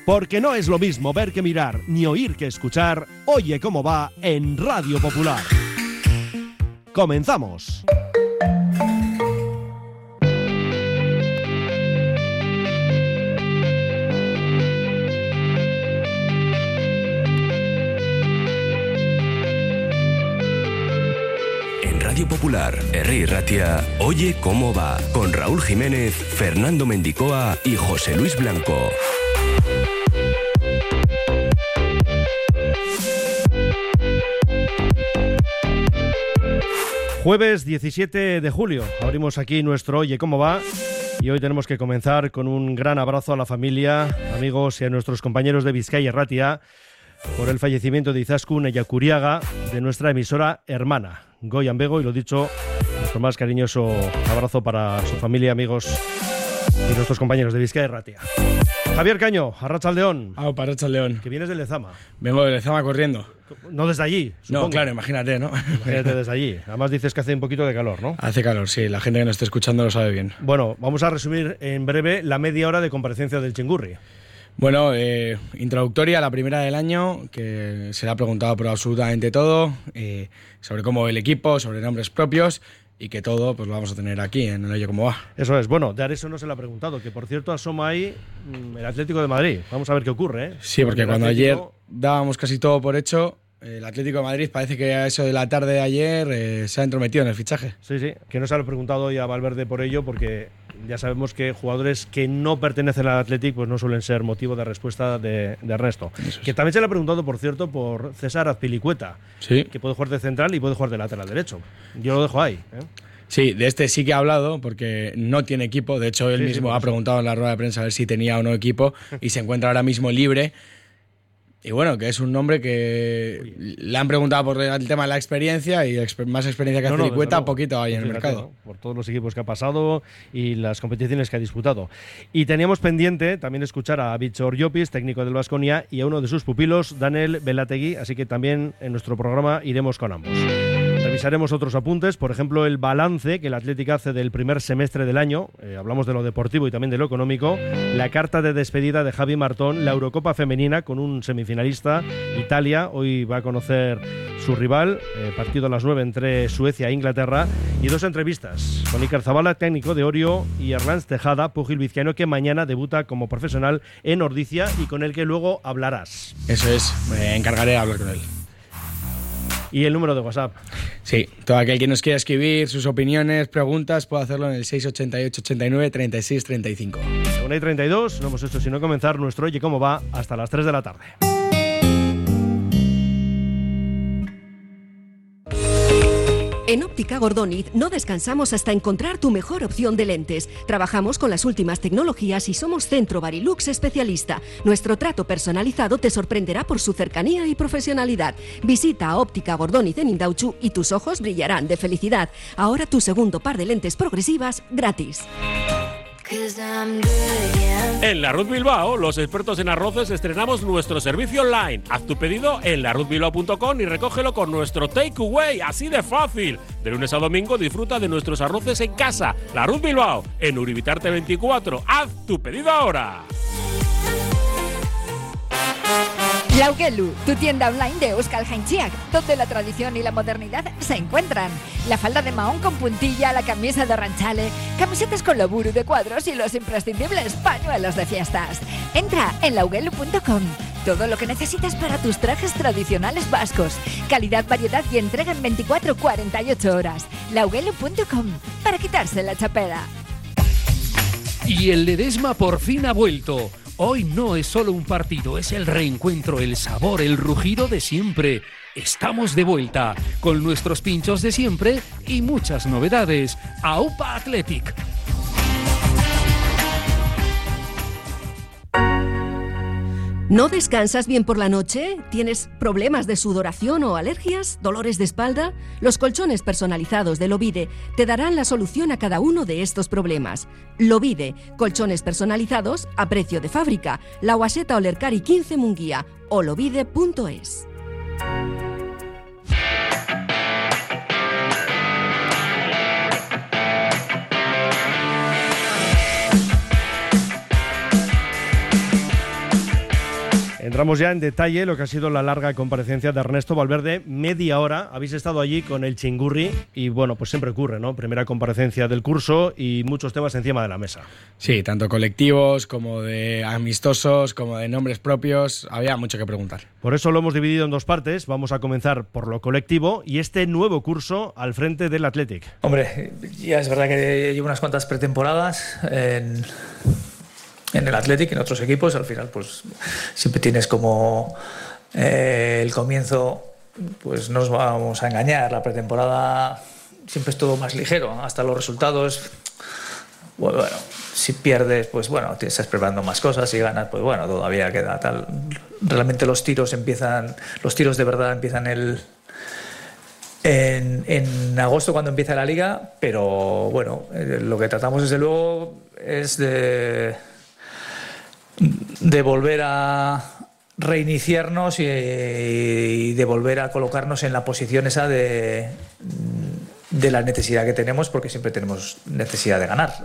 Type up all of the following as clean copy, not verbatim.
Porque no es lo mismo ver que mirar, ni oír que escuchar. Oye cómo va en Radio Popular. ¡Comenzamos! Radio Popular, Herri Ratia, Oye cómo va, con Raúl Jiménez, Fernando Mendicoa y José Luis Blanco. Jueves 17 de julio, abrimos aquí nuestro Oye cómo va y hoy tenemos que comenzar con un gran abrazo a la familia, amigos y a nuestros compañeros de Bizkaia Ratia por el fallecimiento de Izaskun Eyakuriaga, de nuestra emisora hermana, Goian Bego, y lo dicho, nuestro más cariñoso abrazo para su familia, amigos y nuestros compañeros de Bizkaia Ratia. Javier Caño, Arratsaldeón. Aupa, Arratsaldeón. Que vienes de Lezama. Vengo de Lezama corriendo. No desde allí, supongo. No, claro, imagínate, ¿no? Imagínate desde allí. Además dices que hace un poquito de calor, ¿no? Hace calor, sí. La gente que nos esté escuchando lo sabe bien. Bueno, vamos a resumir en breve la media hora de comparecencia del Chingurri. Bueno, introductoria, la primera del año, que se le ha preguntado por absolutamente todo, sobre cómo el equipo, sobre nombres propios, y que todo pues lo vamos a tener aquí en el Oye cómo va. Eso es. Bueno, de Areso no se le ha preguntado, que por cierto asoma ahí el Atlético de Madrid. Vamos a ver qué ocurre, ¿eh? Sí, porque cuando ayer dábamos casi todo por hecho, el Atlético de Madrid parece que a eso de la tarde de ayer se ha entrometido en el fichaje. Sí, que no se le ha preguntado hoy a Valverde por ello, porque ya sabemos que jugadores que no pertenecen al Atlético pues no suelen ser motivo de respuesta de Ernesto. Que también se le ha preguntado, por cierto, por César Azpilicueta, sí, que puede jugar de central y puede jugar de lateral derecho. Yo lo dejo ahí, ¿eh? Sí, de este sí que ha hablado porque no tiene equipo. De hecho, él mismo ha preguntado en la rueda de prensa a ver si tenía o no equipo y se encuentra ahora mismo libre. Y bueno, que es un nombre que le han preguntado por el tema de la experiencia y más experiencia que Azpilicueta, poquito hay en el mercado. Por todos los equipos que ha pasado y las competiciones que ha disputado. Y teníamos pendiente también escuchar a Víctor Llopis, técnico del Baskonia, y a uno de sus pupilos, Daniel Belategui, así que también en nuestro programa iremos con ambos. Revisaremos otros apuntes, por ejemplo, el balance que el Atlético hace del primer semestre del año, hablamos de lo deportivo y también de lo económico, la carta de despedida de Javi Martón, la Eurocopa femenina con un semifinalista, Italia, hoy va a conocer su rival, partido a las 9 entre Suecia e Inglaterra, y dos entrevistas con Iker Zabala, técnico de Orio, y Erlans Tejada, púgil vizcaíno, que mañana debuta como profesional en Ordizia y con el que luego hablarás. Eso es, me encargaré de hablar con él. ¿Y el número de WhatsApp? Sí, todo aquel que nos quiera escribir sus opiniones, preguntas, puede hacerlo en el 688 89 36 35. 1:32, no hemos hecho sino comenzar nuestro Oye cómo va hasta las 3 de la tarde. En Óptica Gordoniz no descansamos hasta encontrar tu mejor opción de lentes. Trabajamos con las últimas tecnologías y somos Centro Barilux especialista. Nuestro trato personalizado te sorprenderá por su cercanía y profesionalidad. Visita a Óptica Gordoniz en Indautxu y tus ojos brillarán de felicidad. Ahora tu segundo par de lentes progresivas gratis. En Larruz Bilbao, los expertos en arroces, estrenamos nuestro servicio online. Haz tu pedido en larruzbilbao.com y recógelo con nuestro takeaway, así de fácil. De lunes a domingo disfruta de nuestros arroces en casa. Larruz Bilbao, en Uribitarte 24. Haz tu pedido ahora. Laugelu, tu tienda online de Euskal Jaintziak, donde la tradición y la modernidad se encuentran. La falda de mahón con puntilla, la camisa de ranchale, camisetas con loburu de cuadros y los imprescindibles pañuelos de fiestas. Entra en laugelu.com. Todo lo que necesitas para tus trajes tradicionales vascos. Calidad, variedad y entrega en 24-48 horas. laugelu.com, para quitarse la chapela. Y el Ledesma por fin ha vuelto. Hoy no es solo un partido, es el reencuentro, el sabor, el rugido de siempre. Estamos de vuelta, con nuestros pinchos de siempre y muchas novedades. Aupa Athletic. ¿No descansas bien por la noche? ¿Tienes problemas de sudoración o alergias? ¿Dolores de espalda? Los colchones personalizados de Lovide te darán la solución a cada uno de estos problemas. Lovide, colchones personalizados a precio de fábrica. La Guaseta Olercari 15 Munguía o lovide.es. Entramos ya en detalle lo que ha sido la larga comparecencia de Ernesto Valverde, media hora. Habéis estado allí con el chingurri y bueno, pues siempre ocurre, ¿no? Primera comparecencia del curso y muchos temas encima de la mesa. Sí, tanto colectivos como de amistosos, como de nombres propios, había mucho que preguntar. Por eso lo hemos dividido en dos partes. Vamos a comenzar por lo colectivo y este nuevo curso al frente del Athletic. Hombre, ya es verdad que llevo unas cuantas pretemporadas en el Athletic, en otros equipos. Al final pues siempre tienes como el comienzo, pues no nos vamos a engañar, la pretemporada siempre es todo más ligero, hasta los resultados, bueno, si pierdes pues bueno, te estás preparando más cosas, si ganas pues bueno, todavía queda tal. Realmente los tiros de verdad empiezan en agosto, cuando empieza la liga, pero bueno, lo que tratamos desde luego es de volver a reiniciarnos y de volver a colocarnos en la posición esa de la necesidad que tenemos, porque siempre tenemos necesidad de ganar.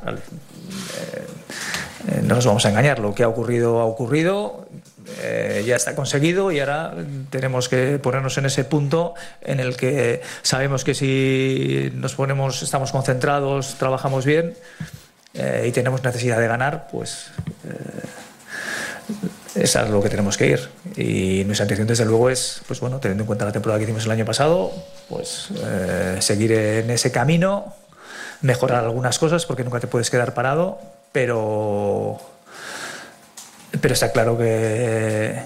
No nos vamos a engañar, lo que ha ocurrido, ya está conseguido y ahora tenemos que ponernos en ese punto en el que sabemos que si estamos concentrados, trabajamos bien y tenemos necesidad de ganar, pues es a lo que tenemos que ir. Y nuestra intención desde luego es, pues bueno, teniendo en cuenta la temporada que hicimos el año pasado, pues seguir en ese camino, mejorar algunas cosas, porque nunca te puedes quedar parado, pero está claro que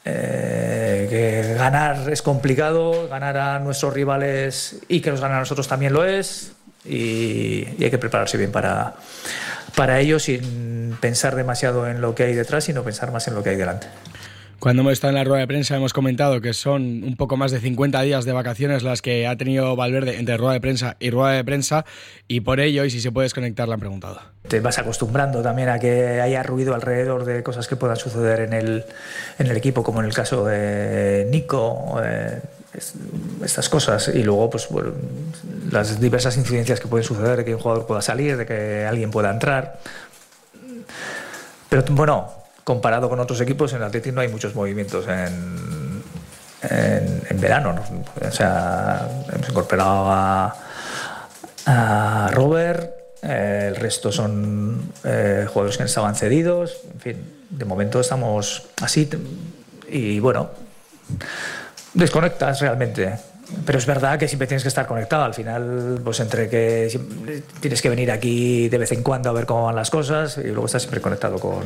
ganar es complicado, ganar a nuestros rivales y que nos ganen a nosotros también lo es, y hay que prepararse bien para ello, sin pensar demasiado en lo que hay detrás, sino pensar más en lo que hay delante. Cuando hemos estado en la rueda de prensa hemos comentado que son un poco más de 50 días de vacaciones las que ha tenido Valverde entre rueda de prensa y rueda de prensa, y por ello, y si se puede desconectar, le han preguntado. Te vas acostumbrando también a que haya ruido alrededor de cosas que puedan suceder en el equipo, como en el caso de Nico, estas cosas, y luego pues bueno, las diversas incidencias que pueden suceder, de que un jugador pueda salir, de que alguien pueda entrar. Pero bueno, comparado con otros equipos, en el Athletic no hay muchos movimientos en verano, ¿no? O sea, hemos incorporado a Robert, el resto son jugadores que estaban cedidos. En fin, de momento estamos así y bueno, desconectas realmente. Pero es verdad que siempre tienes que estar conectado. Al final, pues entre que tienes que venir aquí de vez en cuando a ver cómo van las cosas, y luego estás siempre conectado con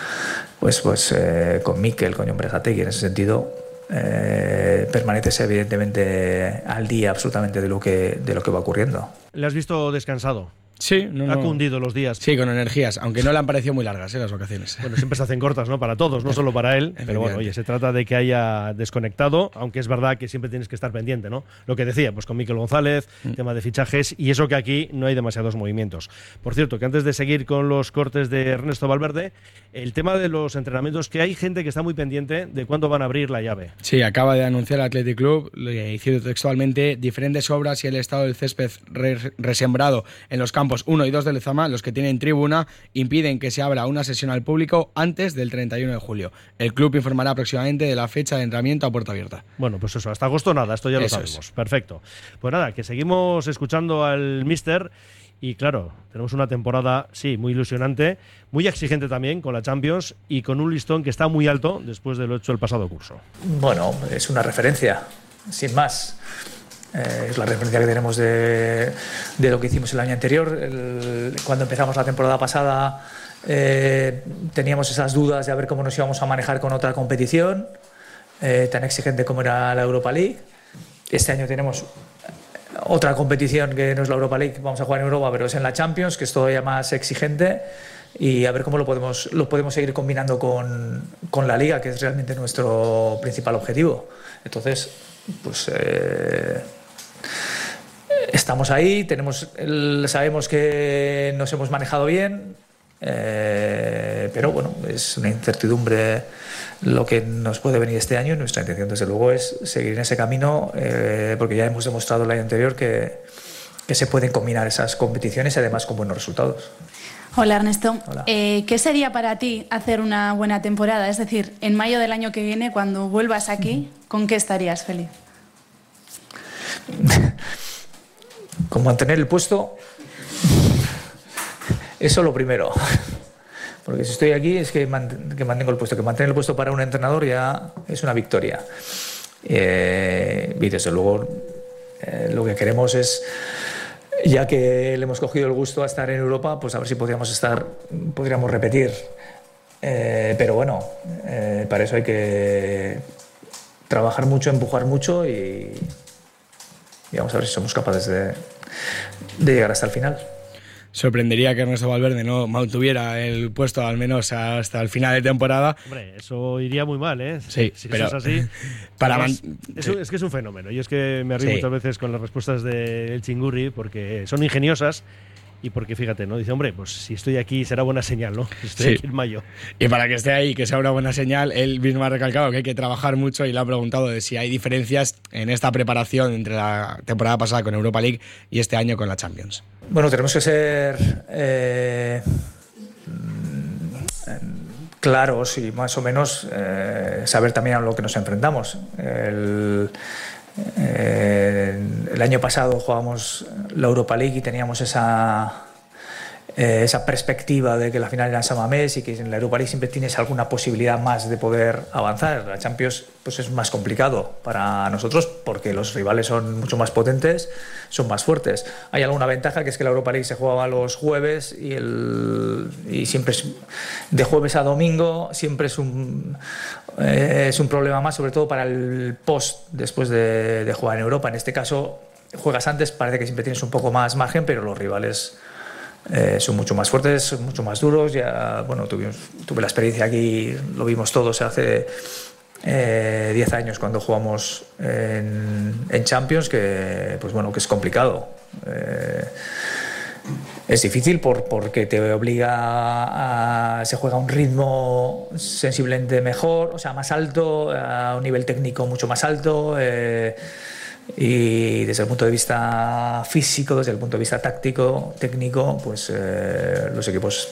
Mikel, con Jon Berasategui. En ese sentido, permaneces evidentemente al día absolutamente de lo que va ocurriendo. ¿Le has visto descansado? Sí, ha cundido los días. Sí, con energías, aunque no le han parecido muy largas las vacaciones. Bueno, siempre se hacen cortas, ¿no? Para todos, no solo para él. Pero bueno, oye, se trata de que haya desconectado, aunque es verdad que siempre tienes que estar pendiente, ¿no? Lo que decía, pues con Mikel González, tema de fichajes, y eso que aquí no hay demasiados movimientos. Por cierto, que antes de seguir con los cortes de Ernesto Valverde, el tema de los entrenamientos, que hay gente que está muy pendiente de cuándo van a abrir la llave. Sí, acaba de anunciar el Athletic Club, cito textualmente, diferentes obras y el estado del césped resembrado en los campos 1 y 2 de Lezama, los que tienen tribuna, impiden que se abra una sesión al público antes del 31 de julio. El club informará próximamente de la fecha de entrenamiento a puerta abierta. Bueno, pues eso, hasta agosto nada, esto ya lo sabemos. Perfecto. Pues nada, que seguimos escuchando al míster. Y claro, tenemos una temporada, sí, muy ilusionante, muy exigente también con la Champions y con un listón que está muy alto después de lo hecho el pasado curso. Bueno, es una referencia, sin más. Es la referencia que tenemos de lo que hicimos el año anterior. Cuando empezamos la temporada pasada teníamos esas dudas de a ver cómo nos íbamos a manejar con otra competición tan exigente como era la Europa League. Este año tenemos otra competición que no es la Europa League, vamos a jugar en Europa, pero es en la Champions, que es todavía más exigente, y a ver cómo lo podemos seguir combinando con la Liga, que es realmente nuestro principal objetivo. Entonces, pues estamos ahí, sabemos que nos hemos manejado bien, pero bueno, es una incertidumbre lo que nos puede venir este año, y nuestra intención desde luego es seguir en ese camino, porque ya hemos demostrado el año anterior que se pueden combinar esas competiciones y además con buenos resultados. Hola Ernesto. Hola. ¿Qué sería para ti hacer una buena temporada? Es decir, en mayo del año que viene, cuando vuelvas aquí, ¿con qué estarías feliz? Con mantener el puesto, eso lo primero. Porque si estoy aquí es que mantengo el puesto. Que mantener el puesto para un entrenador ya es una victoria. Y desde luego lo que queremos es, ya que le hemos cogido el gusto a estar en Europa, pues a ver si podríamos repetir. Pero bueno, para eso hay que trabajar mucho, empujar mucho y vamos a ver si somos capaces de llegar hasta el final. Sorprendería que Ernesto Valverde no mantuviera el puesto al menos hasta el final de temporada. Hombre, eso iría muy mal, ¿eh? Sí, si pero eso es así. Es que es un fenómeno. Y es que me río muchas veces con las respuestas del Chingurri porque son ingeniosas y porque, fíjate, ¿no? Dice, hombre, pues si estoy aquí será buena señal, ¿no? Estoy aquí en mayo. Y para que esté ahí, que sea una buena señal, él mismo ha recalcado que hay que trabajar mucho y le ha preguntado de si hay diferencias en esta preparación entre la temporada pasada con Europa League y este año con la Champions. Bueno, tenemos que ser claros y más o menos saber también a lo que nos enfrentamos. El año pasado jugábamos la Europa League y teníamos esa perspectiva de que la final era en San Mamés y que en la Europa League siempre tienes alguna posibilidad más de poder avanzar. La Champions pues es más complicado para nosotros porque los rivales son mucho más potentes, son más fuertes. Hay alguna ventaja, que es que la Europa League se jugaba los jueves y siempre es de jueves a domingo, siempre es un problema más, sobre todo para el post después de jugar en Europa. En este caso juegas antes, parece que siempre tienes un poco más margen, pero los rivales son mucho más fuertes, son mucho más duros. Ya, bueno, tuve la experiencia aquí, lo vimos todos hace 10 años cuando jugamos en Champions, que pues bueno, que es complicado. Es difícil porque te obliga se juega a un ritmo sensiblemente mejor, o sea, más alto, a un nivel técnico mucho más alto. Y desde el punto de vista físico, desde el punto de vista táctico, técnico, pues los equipos,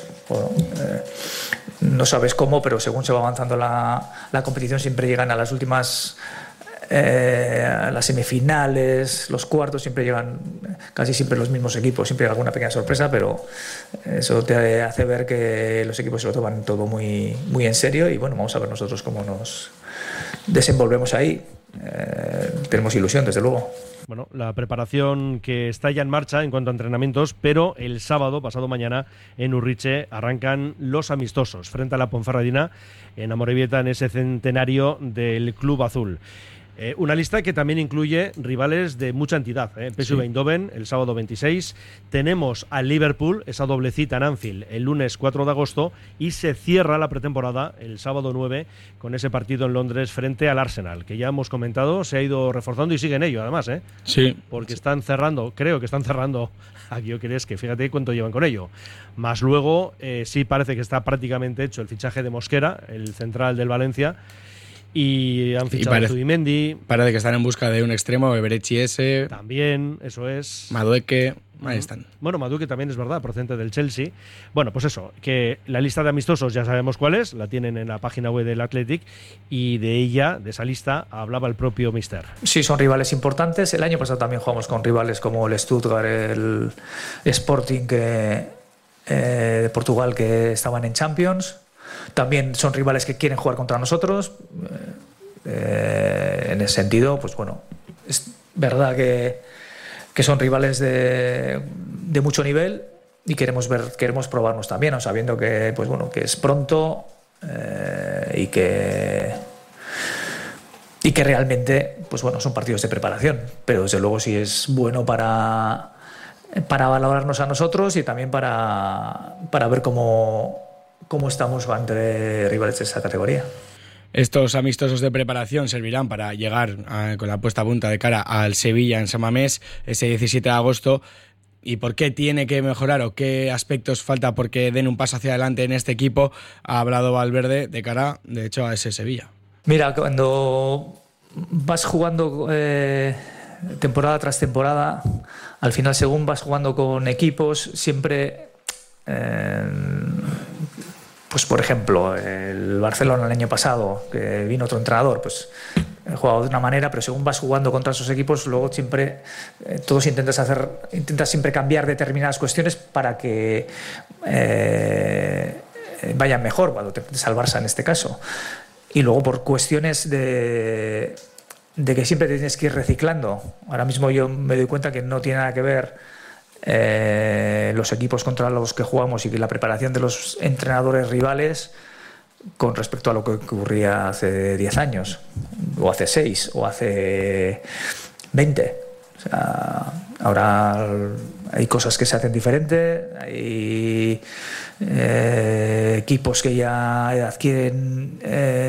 no sabes cómo, pero según se va avanzando la competición siempre llegan a las últimas, a las semifinales, los cuartos, siempre llegan casi siempre los mismos equipos, siempre hay alguna pequeña sorpresa, pero eso te hace ver que los equipos se lo toman todo muy, muy en serio y bueno, vamos a ver nosotros cómo nos desenvolvemos ahí. Tenemos ilusión, desde luego. Bueno, la preparación que está ya en marcha en cuanto a entrenamientos, pero el sábado, pasado mañana, en Urriche arrancan los amistosos frente a la Ponferradina en Amorebieta, en ese centenario del Club Azul. Una lista que también incluye rivales de mucha entidad. PSV Eindhoven el sábado 26. Tenemos al Liverpool, esa doble cita en Anfield, el lunes 4 de agosto. Y se cierra la pretemporada el sábado 9 con ese partido en Londres frente al Arsenal, que ya hemos comentado, se ha ido reforzando y sigue en ello, además. Sí. Porque están cerrando, creo que están cerrando a Gyökeres, que fíjate cuánto llevan con ello. Más luego, sí parece que está prácticamente hecho el fichaje de Mosquera, el central del Valencia. Y han fichado a Zubimendi. Parece que están en busca de un extremo, Eberechi ese. También, eso es. Madueke, ahí están. Bueno, Madueke también es verdad, procedente del Chelsea. Bueno, pues eso, que la lista de amistosos ya sabemos cuál es, la tienen en la página web del Athletic y de ella, de esa lista, hablaba el propio Mister. Sí, son rivales importantes. El año pasado también jugamos con rivales como el Stuttgart, el Sporting de Portugal, que estaban en Champions. También son rivales que quieren jugar contra nosotros. En ese sentido, pues bueno, es verdad que son rivales de mucho nivel y queremos probarnos también, ¿no? Sabiendo que, pues bueno, que es pronto y que realmente, pues bueno, son partidos de preparación. Pero desde luego sí es bueno para valorarnos a nosotros y también para ver cómo estamos ante rivales de esa categoría. Estos amistosos de preparación servirán para llegar con la puesta a punta de cara al Sevilla en San Mamés ese 17 de agosto. ¿Y por qué tiene que mejorar o qué aspectos falta porque den un paso hacia adelante en este equipo? Ha hablado Valverde de cara, de hecho, a ese Sevilla. Mira, cuando vas jugando temporada tras temporada, al final según vas jugando con equipos, siempre, pues por ejemplo, el Barcelona el año pasado, que vino otro entrenador, pues he jugado de una manera, pero según vas jugando contra esos equipos, luego siempre todos intentas siempre cambiar determinadas cuestiones para que vayan mejor, cuando te enfrentes al Barça en este caso. Y luego por cuestiones de que siempre te tienes que ir reciclando. Ahora mismo yo me doy cuenta que no tiene nada que ver los equipos contra los que jugamos y que la preparación de los entrenadores rivales con respecto a lo que ocurría hace 10 años, o hace 6, o hace 20. O sea, ahora hay cosas que se hacen diferente, hay equipos que ya adquieren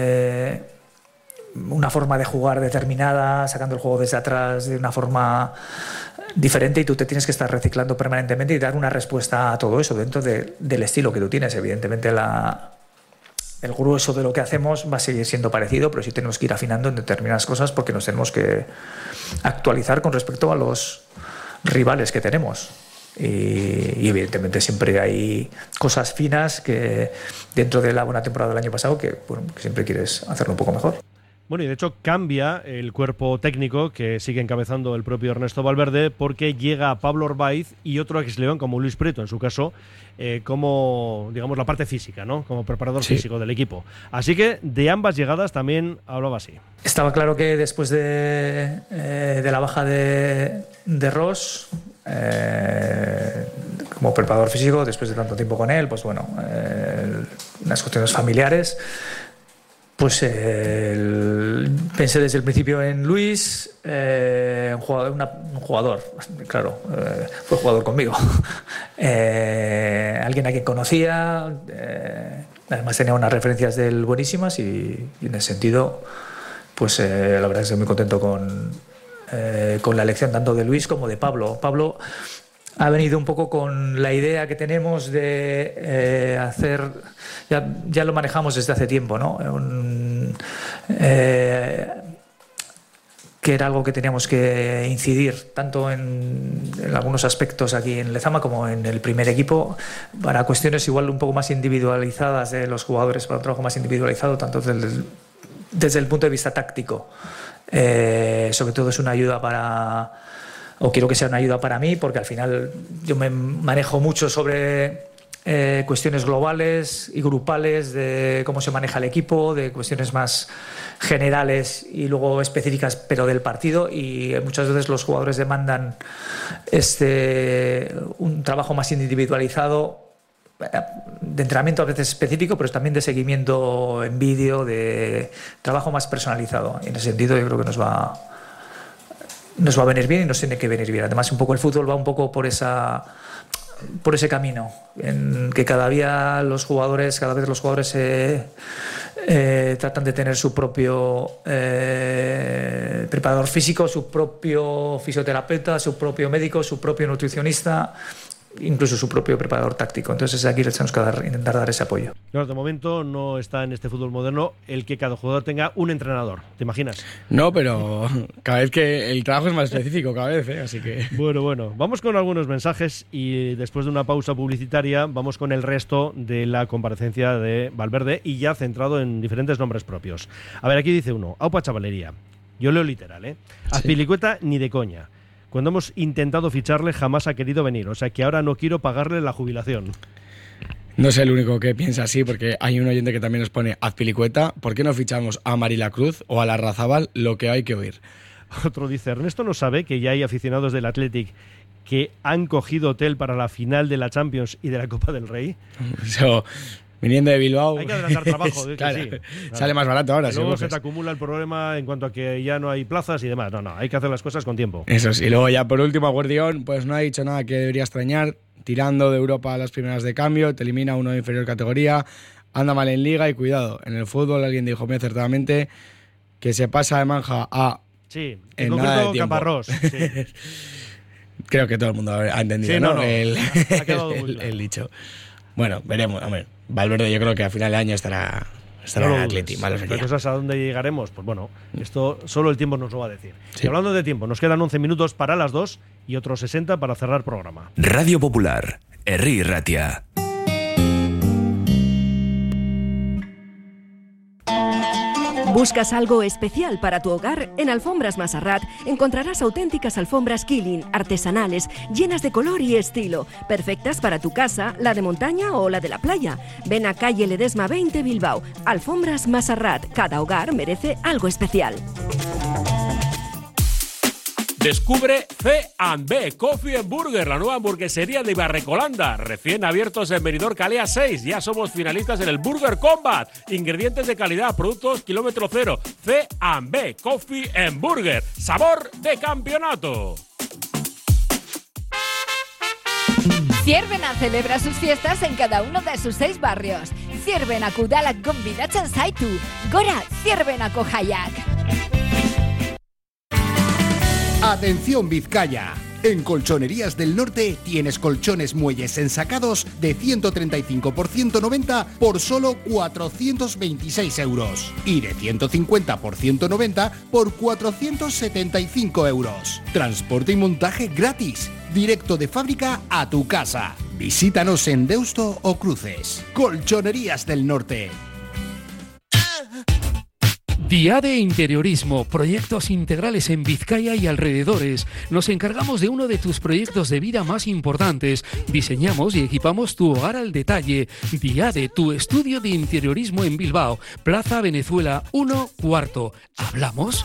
una forma de jugar determinada, sacando el juego desde atrás de una forma diferente, y tú te tienes que estar reciclando permanentemente y dar una respuesta a todo eso dentro del estilo que tú tienes. Evidentemente el grueso de lo que hacemos va a seguir siendo parecido, pero sí tenemos que ir afinando en determinadas cosas porque nos tenemos que actualizar con respecto a los rivales que tenemos. Y evidentemente siempre hay cosas finas que dentro de la buena temporada del año pasado que siempre quieres hacerlo un poco mejor. Bueno, y de hecho cambia el cuerpo técnico que sigue encabezando el propio Ernesto Valverde, porque llega Pablo Orbaiz y otro ex-león como Luis Prieto, en su caso, como, digamos, la parte física, ¿no? Como preparador físico del equipo. Así que de ambas llegadas también hablaba así. Estaba claro que después de la baja de Ross, como preparador físico, después de tanto tiempo con él, pues bueno, unas cuestiones familiares, pues pensé desde el principio en Luis, un jugador, claro, fue jugador conmigo, alguien a quien conocía, además tenía unas referencias de él buenísimas, y en ese sentido, pues la verdad es que estoy muy contento con la elección tanto de Luis como de Pablo. Pablo ha venido un poco con la idea que tenemos de hacer, ya lo manejamos desde hace tiempo, ¿no? Que era algo que teníamos que incidir tanto en algunos aspectos aquí en Lezama como en el primer equipo, para cuestiones igual un poco más individualizadas de los jugadores, para un trabajo más individualizado, tanto desde el punto de vista táctico. Sobre todo es una ayuda o quiero que sea una ayuda para mí, porque al final yo me manejo mucho sobre cuestiones globales y grupales de cómo se maneja el equipo, de cuestiones más generales y luego específicas pero del partido, y muchas veces los jugadores demandan un trabajo más individualizado, de entrenamiento a veces específico, pero también de seguimiento en vídeo, de trabajo más personalizado. Y en ese sentido yo creo que nos va a venir bien y nos tiene que venir bien. Además, un poco el fútbol va un poco por ese camino, en que cada vez los jugadores tratan de tener su propio preparador físico, su propio fisioterapeuta, su propio médico, su propio nutricionista, incluso su propio preparador táctico. Entonces aquí tenemos que intentar dar ese apoyo. Claro, de momento no está en este fútbol moderno el que cada jugador tenga un entrenador, ¿te imaginas? No, pero cada vez que el trabajo es más específico cada vez, así que... Bueno, vamos con algunos mensajes y después de una pausa publicitaria vamos con el resto de la comparecencia de Valverde, y ya centrado en diferentes nombres propios. A ver, aquí dice uno: Aupa Chavalería. Yo leo literal, ¿eh? Azpilicueta ni de coña. Cuando hemos intentado ficharle jamás ha querido venir, o sea que ahora no quiero pagarle la jubilación. No sé el único que piensa así, porque hay un oyente que también nos pone Azpilicueta. ¿Por qué no fichamos a Marila Cruz o a Larrazábal? Lo que hay que oír. Otro dice: Ernesto no sabe que ya hay aficionados del Athletic que han cogido hotel para la final de la Champions y de la Copa del Rey. Eso, viniendo de Bilbao. Hay que adelantar trabajo. Claro, sí, claro. Sale más barato ahora. Luego se te acumula el problema en cuanto a que ya no hay plazas y demás. No, hay que hacer las cosas con tiempo. Eso sí. Y luego ya por último, Guardión, pues no ha dicho nada que debería extrañar. Tirando de Europa a las primeras de cambio, te elimina uno de inferior categoría, anda mal en Liga y cuidado. En el fútbol alguien dijo muy acertadamente que se pasa de Manja a... Sí, en concreto Caparrós. Sí. Creo que todo el mundo ha entendido, sí, ¿no? Ha quedado muy claro. El dicho. Bueno, veremos. A ver, Valverde yo creo que a final de año estará estará en el Atleti. Malo Las sería. cosas a dónde llegaremos, pues bueno, esto solo el tiempo nos lo va a decir. Sí. Y hablando de tiempo, nos quedan 11 minutos para las 2 y otros 60 para cerrar programa. Radio Popular, Herri Ratia. ¿Buscas algo especial para tu hogar? En Alfombras Masarrat encontrarás auténticas alfombras Killing, artesanales, llenas de color y estilo, perfectas para tu casa, la de montaña o la de la playa. Ven a calle Ledesma 20 Bilbao. Alfombras Masarrat, cada hogar merece algo especial. Descubre C&B Coffee and Burger, la nueva hamburguesería de Ibarrecolanda, recién abiertos en Benidorm Calea 6. Ya somos finalistas en el Burger Combat. Ingredientes de calidad, productos kilómetro cero. C&B Coffee and Burger, sabor de campeonato. Ciervena celebra sus fiestas en cada uno de sus 6 barrios. Ciervenako udalak gonbidatzen zaitu. Gora Ciervenako jaiak. Atención Vizcaya. En Colchonerías del Norte tienes colchones muelles ensacados de 135 por 190 por solo 426 euros y de 150 por 190 por 475 euros. Transporte y montaje gratis, directo de fábrica a tu casa. Visítanos en Deusto o Cruces. Colchonerías del Norte. Diade Interiorismo, proyectos integrales en Vizcaya y alrededores. Nos encargamos de uno de tus proyectos de vida más importantes. Diseñamos y equipamos tu hogar al detalle. Diade, tu estudio de interiorismo en Bilbao, Plaza Venezuela 1 cuarto. ¿Hablamos?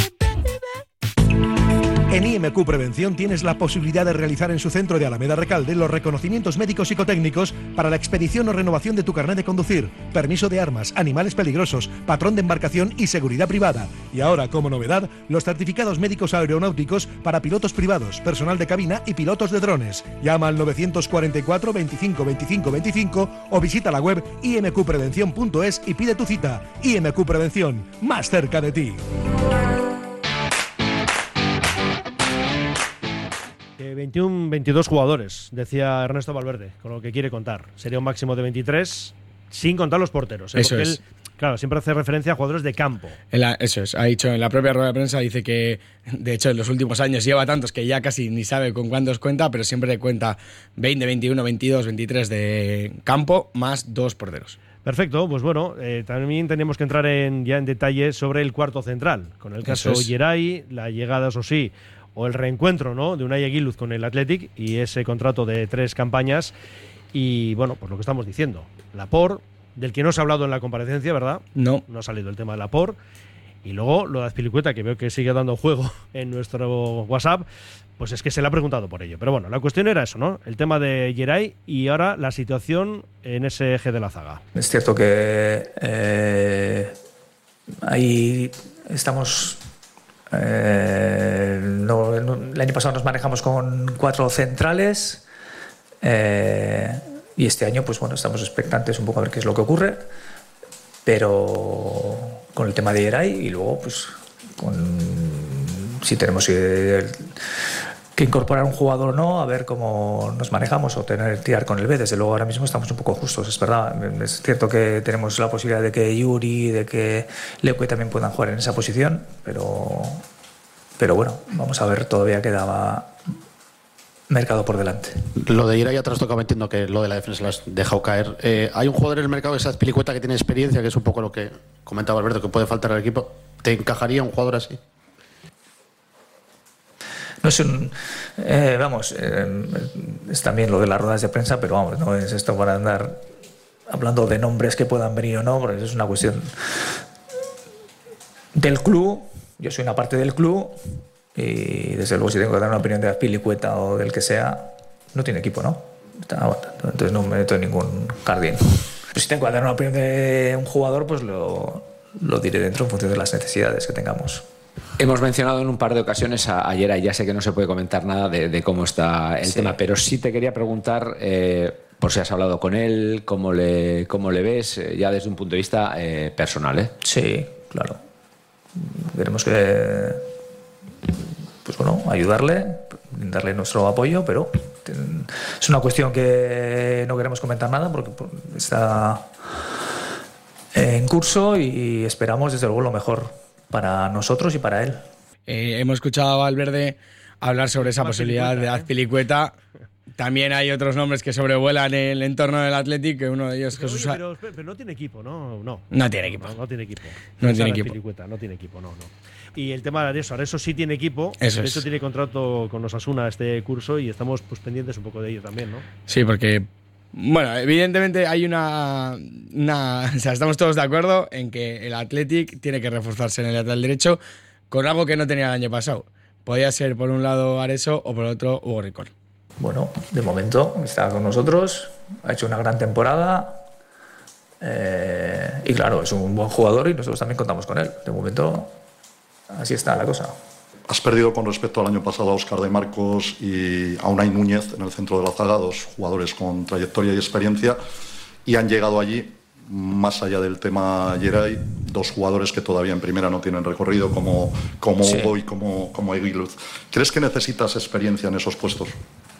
En IMQ Prevención tienes la posibilidad de realizar en su centro de Alameda Recalde los reconocimientos médicos psicotécnicos para la expedición o renovación de tu carnet de conducir, permiso de armas, animales peligrosos, patrón de embarcación y seguridad privada. Y ahora, como novedad, los certificados médicos aeronáuticos para pilotos privados, personal de cabina y pilotos de drones. Llama al 944 25 25 25 o visita la web imqprevención.es y pide tu cita. IMQ Prevención, más cerca de ti. 22 jugadores, decía Ernesto Valverde, con lo que quiere contar. Sería un máximo de 23, sin contar los porteros. Eso porque es. Él, claro, siempre hace referencia a jugadores de campo. Eso es, ha dicho en la propia rueda de prensa, dice que de hecho en los últimos años lleva tantos que ya casi ni sabe con cuántos cuenta, pero siempre cuenta 20, 21, 22, 23 de campo más 2 porteros. Perfecto, pues bueno, también tenemos que entrar ya en detalle sobre el cuarto central, con el caso Geray, la llegada, eso sí, o el reencuentro, ¿no?, de Unai Eguiluz con el Athletic y ese contrato de 3 campañas. Y bueno, pues lo que estamos diciendo, Laporte, del que no se ha hablado en la comparecencia, ¿verdad? No ha salido el tema de Laporte. Y luego lo de Azpilicueta, que veo que sigue dando juego en nuestro WhatsApp, pues es que se le ha preguntado por ello. Pero bueno, la cuestión era eso, ¿no? El tema de Geray y ahora la situación en ese eje de la zaga. Es cierto que ahí estamos... el año pasado nos manejamos con 4 centrales y este año pues bueno, estamos expectantes un poco a ver qué es lo que ocurre, pero con el tema de Geray y luego pues si tenemos que incorporar un jugador o no, a ver cómo nos manejamos o tirar con el B. Desde luego ahora mismo estamos un poco justos, es verdad. Es cierto que tenemos la posibilidad de que Yuri, de que Leque también puedan jugar en esa posición, pero bueno, vamos a ver, todavía quedaba mercado por delante. Lo de ir ahí atrás toca, entiendo que lo de la defensa lo has dejado caer. Hay un jugador en el mercado, esa Azpilicueta, que tiene experiencia, que es un poco lo que comentaba Alberto, que puede faltar al equipo. ¿Te encajaría un jugador así? No es un... es también lo de las ruedas de prensa, pero vamos, no es esto para andar hablando de nombres que puedan venir o no, porque es una cuestión del club. Yo soy una parte del club y desde luego si tengo que dar una opinión de Azpilicueta o del que sea, no tiene equipo, ¿no? Entonces no me meto en ningún jardín. Pues si tengo que dar una opinión de un jugador, pues lo diré dentro en función de las necesidades que tengamos. Hemos mencionado en un par de ocasiones ayer, ya sé que no se puede comentar nada de cómo está el tema, pero sí te quería preguntar, por si has hablado con él, cómo le ves, ya desde un punto de vista personal. Sí, claro. Tenemos que pues bueno, ayudarle, darle nuestro apoyo, pero es una cuestión que no queremos comentar nada porque está en curso y esperamos desde luego lo mejor para nosotros y para él. Hemos escuchado a Valverde hablar sobre esa posibilidad de Azpilicueta. También hay otros nombres que sobrevuelan el entorno del Athletic, que uno de ellos es Jesús. Pero no tiene equipo, ¿no? No tiene equipo. No tiene equipo. No tiene equipo. No tiene equipo, no. Y el tema de Areso sí tiene equipo. Eso de es. hecho, tiene contrato con Osasuna este curso y estamos pendientes un poco de ello también, ¿no? Sí, porque, bueno, evidentemente hay o sea, estamos todos de acuerdo en que el Athletic tiene que reforzarse en el lateral derecho con algo que no tenía el año pasado. Podía ser por un lado Areso o por el otro Hugo Rincón. Bueno, de momento está con nosotros, ha hecho una gran temporada y claro, es un buen jugador y nosotros también contamos con él. De momento, así está la cosa. Has perdido con respecto al año pasado a Óscar de Marcos y a Unai Núñez en el centro de la zaga, dos jugadores con trayectoria y experiencia, y han llegado allí, más allá del tema Geray, dos jugadores que todavía en primera no tienen recorrido, como Sí. Hugo y como Eguiluz. ¿Crees que necesitas experiencia en esos puestos?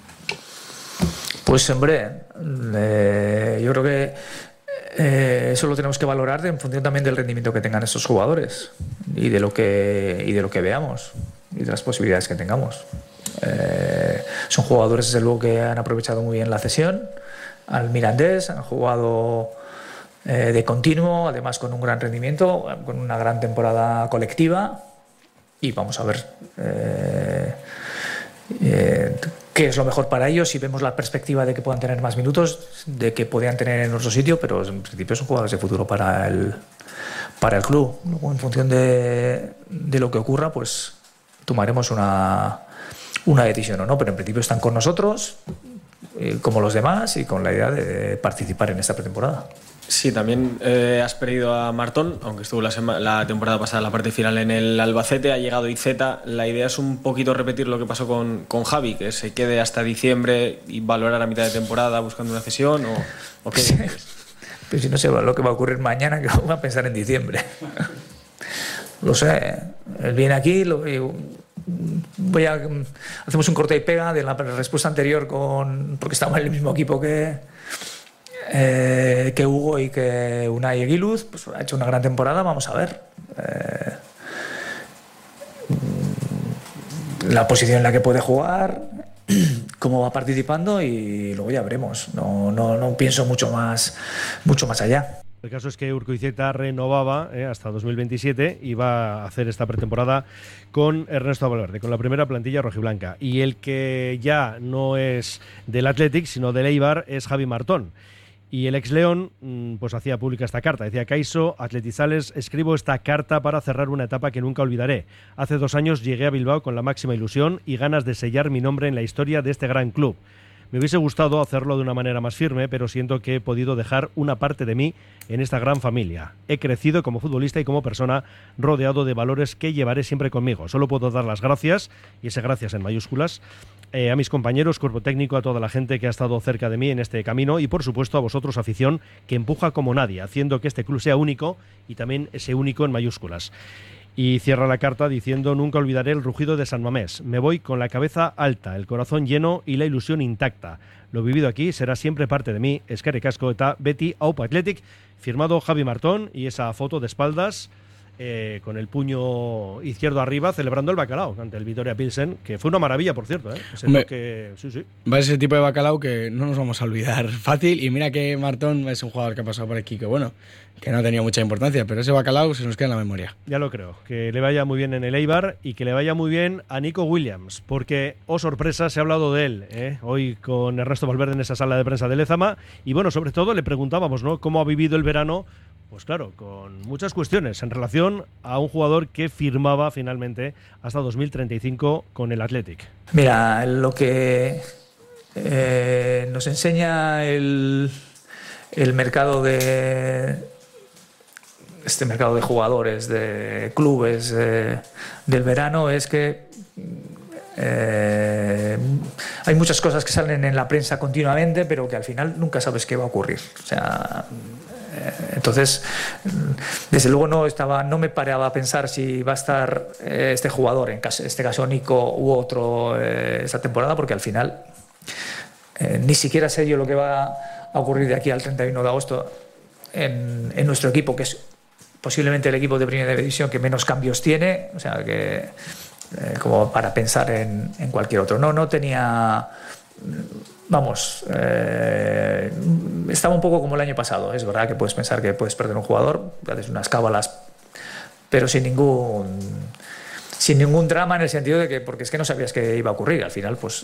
Pues hombre, yo creo que eso lo tenemos que valorar en función también del rendimiento que tengan estos jugadores y de lo que veamos y de las posibilidades que tengamos. Son jugadores desde luego que han aprovechado muy bien la cesión al Mirandés, han jugado de continuo, además con un gran rendimiento, con una gran temporada colectiva, y vamos a ver qué es lo mejor para ellos, si vemos la perspectiva de que puedan tener más minutos, de que podían tener en otro sitio, pero en principio son jugadores de futuro para el club. Luego, en función de lo que ocurra, pues tomaremos una decisión o no, pero en principio están con nosotros, como los demás, y con la idea de participar en esta pretemporada. Sí, también has perdido a Martón, aunque estuvo la temporada pasada en la parte final en el Albacete, ha llegado Iceta. La idea es un poquito repetir lo que pasó con Javi, que se quede hasta diciembre y valorar a mitad de temporada buscando una cesión, o qué. Pero si no sé lo que va a ocurrir mañana, que voy a pensar en diciembre. Lo sé, él viene aquí, hacemos un corte y pega de la respuesta anterior porque estamos en el mismo equipo que Hugo y que Unai Eguiluz, pues ha hecho una gran temporada, vamos a ver la posición en la que puede jugar, cómo va participando, y luego ya veremos. No pienso mucho más allá. El caso es que Urkoizeta renovaba hasta 2027 y va a hacer esta pretemporada con Ernesto Valverde, con la primera plantilla rojiblanca. Y el que ya no es del Athletic, sino del Eibar, es Javi Martón. Y el ex León pues hacía pública esta carta. Decía: Caiso, Atletizales, escribo esta carta para cerrar una etapa que nunca olvidaré. Hace 2 años llegué a Bilbao con la máxima ilusión y ganas de sellar mi nombre en la historia de este gran club. Me hubiese gustado hacerlo de una manera más firme, pero siento que he podido dejar una parte de mí en esta gran familia. He crecido como futbolista y como persona, rodeado de valores que llevaré siempre conmigo. Solo puedo dar las gracias, y ese gracias en mayúsculas, a mis compañeros, cuerpo técnico, a toda la gente que ha estado cerca de mí en este camino, y por supuesto a vosotros, afición, que empuja como nadie, haciendo que este club sea único, y también ese único en mayúsculas. Y cierra la carta diciendo: nunca olvidaré el rugido de San Mamés. Me voy con la cabeza alta, el corazón lleno y la ilusión intacta. Lo vivido aquí será siempre parte de mí. Eskerrik asko eta beti Aupa Athletic. Firmado Javi Martón, y esa foto de espaldas con el puño izquierdo arriba celebrando el bacalao ante el Vitoria Pilsen, que fue una maravilla, por cierto. Sí. Va ese tipo de bacalao que no nos vamos a olvidar fácil. Y mira que Martón es un jugador que ha pasado por aquí, que bueno, que no ha tenido mucha importancia, pero ese bacalao se nos queda en la memoria. Ya lo creo. Que le vaya muy bien en el Eibar y que le vaya muy bien a Nico Williams, porque, oh sorpresa, se ha hablado de él hoy con Ernesto Valverde en esa sala de prensa de Lezama. Y bueno, sobre todo le preguntábamos, ¿no?, cómo ha vivido el verano. Pues claro, con muchas cuestiones en relación a un jugador que firmaba finalmente hasta 2035 con el Athletic. Mira, lo que nos enseña el mercado de jugadores, de clubes del verano, es que hay muchas cosas que salen en la prensa continuamente, pero que al final nunca sabes qué va a ocurrir. O sea, entonces, desde luego no me paraba a pensar si va a estar este jugador, en este caso Nico u otro, esta temporada, porque al final ni siquiera sé yo lo que va a ocurrir de aquí al 31 de agosto en nuestro equipo, que es posiblemente el equipo de primera división que menos cambios tiene, o sea que como para pensar en cualquier otro. No tenía, vamos, estaba un poco como el año pasado. Es verdad que puedes pensar que puedes perder un jugador, haces unas cábalas, pero sin ningún drama, en el sentido de que, porque es que no sabías qué iba a ocurrir. Al final, pues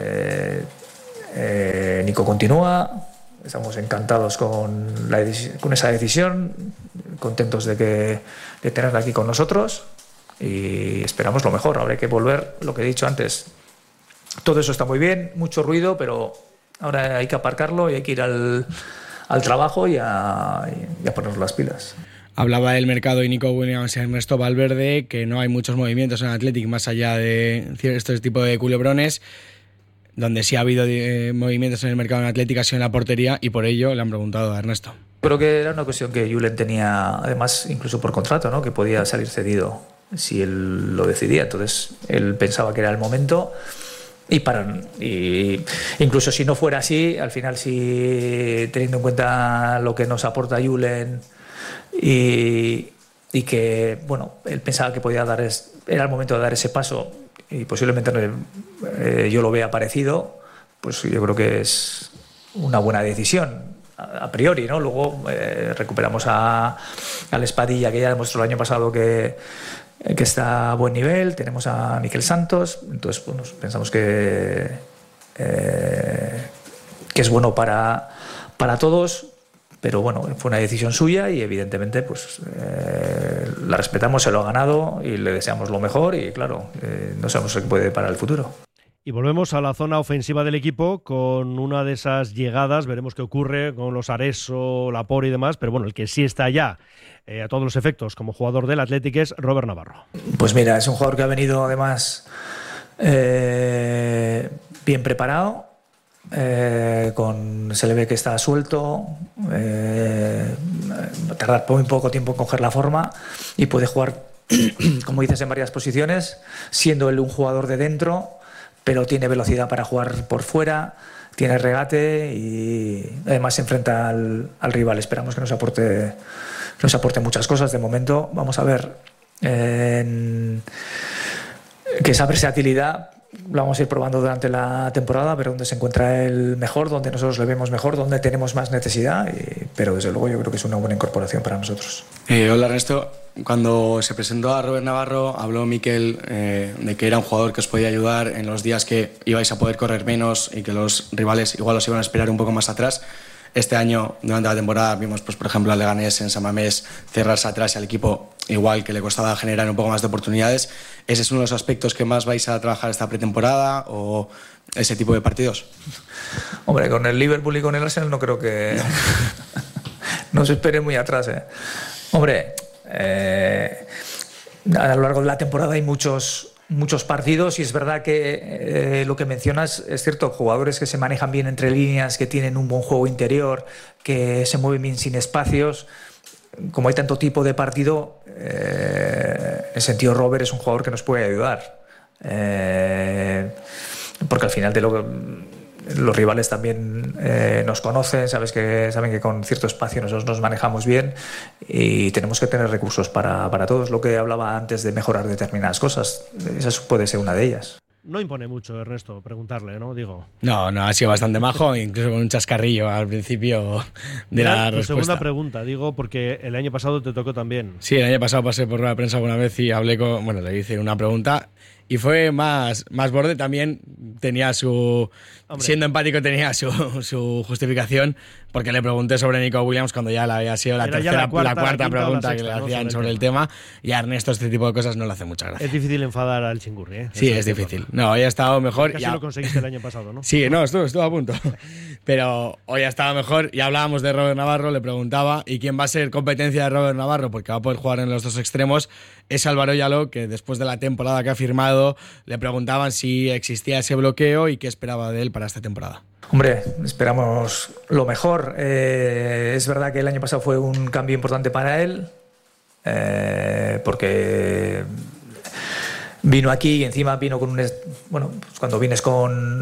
Nico continúa. Estamos encantados con esa decisión, contentos de tenerla aquí con nosotros y esperamos lo mejor. Ahora hay que volver, lo que he dicho antes. Todo eso está muy bien, mucho ruido, pero ahora hay que aparcarlo y hay que ir al trabajo y a ponernos las pilas. Hablaba del mercado de Nico Williams y Ernesto Valverde, que no hay muchos movimientos en Athletic más allá de este tipo de culebrones. Donde sí ha habido movimientos en el mercado en Atlética ha sido en la portería, y por ello le han preguntado a Ernesto. Creo que era una cuestión que Julen tenía, además, incluso por contrato, ¿no? Que podía salir cedido si él lo decidía. Entonces él pensaba que era el momento, y incluso si no fuera así, al final, sí, teniendo en cuenta lo que nos aporta Julen y que, bueno, él pensaba que era el momento de dar ese paso, y posiblemente yo lo vea parecido, pues yo creo que es una buena decisión a priori, ¿no? Luego recuperamos al Espadilla, que ya demostró el año pasado que está a buen nivel. Tenemos a Miquel Santos, entonces bueno, pensamos que es bueno para todos. Pero bueno, fue una decisión suya y evidentemente pues la respetamos, se lo ha ganado y le deseamos lo mejor, y claro, no sabemos qué puede para el futuro. Y volvemos a la zona ofensiva del equipo con una de esas llegadas. Veremos qué ocurre con los Areso, Lapor y demás, pero bueno, el que sí está ya a todos los efectos como jugador del Athletic es Robert Navarro. Pues mira, es un jugador que ha venido además bien preparado. Se le ve que está suelto, tardar muy poco tiempo en coger la forma y puede jugar, como dices, en varias posiciones, siendo él un jugador de dentro, pero tiene velocidad para jugar por fuera, tiene regate y además se enfrenta al rival. Esperamos que nos aporte muchas cosas. De momento vamos a ver que esa versatilidad lo vamos a ir probando durante la temporada, ver dónde se encuentra él mejor, dónde nosotros le vemos mejor, dónde tenemos más necesidad, pero desde luego yo creo que es una buena incorporación para nosotros. Hola Ernesto, cuando se presentó a Robert Navarro habló Miquel de que era un jugador que os podía ayudar en los días que ibais a poder correr menos y que los rivales igual os iban a esperar un poco más atrás. Este año, durante la temporada, vimos, pues, por ejemplo, al Leganés en San Mamés cerrarse atrás y al equipo igual que le costaba generar un poco más de oportunidades. ¿Ese es uno de los aspectos que más vais a trabajar esta pretemporada o ese tipo de partidos? Hombre, con el Liverpool y con el Arsenal no creo que no se espere muy atrás, ¿eh? Hombre, a lo largo de la temporada hay muchos partidos y es verdad que lo que mencionas es cierto. Jugadores que se manejan bien entre líneas, que tienen un buen juego interior, que se mueven bien sin espacios. Como hay tanto tipo de partido, en ese sentido Robert es un jugador que nos puede ayudar, porque al final los rivales también nos conocen, saben que con cierto espacio nosotros nos manejamos bien y tenemos que tener recursos para todos. Lo que hablaba antes de mejorar determinadas cosas, esa puede ser una de ellas. No impone mucho, Ernesto, preguntarle, ¿no? Digo. No, ha sido bastante majo, incluso con un chascarrillo al principio de la respuesta. Segunda pregunta, digo, porque el año pasado te tocó también. Sí, el año pasado pasé por la prensa alguna vez y le hice una pregunta y fue más borde. También tenía siendo empático, tenía su justificación, porque le pregunté sobre Nico Williams cuando ya había sido la cuarta pregunta que le hacían sobre el tema, y a Ernesto este tipo de cosas no le hace mucha gracia. Es difícil enfadar al chingurri, ¿eh? Sí, es difícil. No, hoy ha estado mejor. Casi lo conseguiste el año pasado, ¿no? Sí, no, estuvo a punto. Pero hoy ha estado mejor y hablábamos de Robert Navarro, le preguntaba, ¿y quién va a ser competencia de Robert Navarro? Porque va a poder jugar en los dos extremos. Es Álvaro Yalo, que después de la temporada que ha firmado, le preguntaban si existía ese bloqueo y qué esperaba de él para esta temporada. Hombre, esperamos lo mejor. Es verdad que el año pasado fue un cambio importante para él, porque vino aquí y encima vino con cuando vienes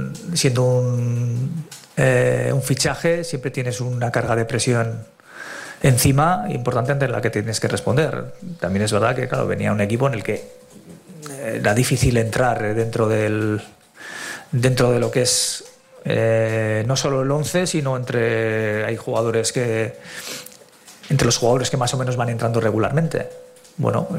siendo un fichaje, siempre tienes una carga de presión encima importante ante la que tienes que responder. También es verdad que, claro, venía un equipo en el que era difícil entrar dentro de lo que es no solo el 11, sino hay jugadores entre los jugadores que más o menos van entrando regularmente. Bueno,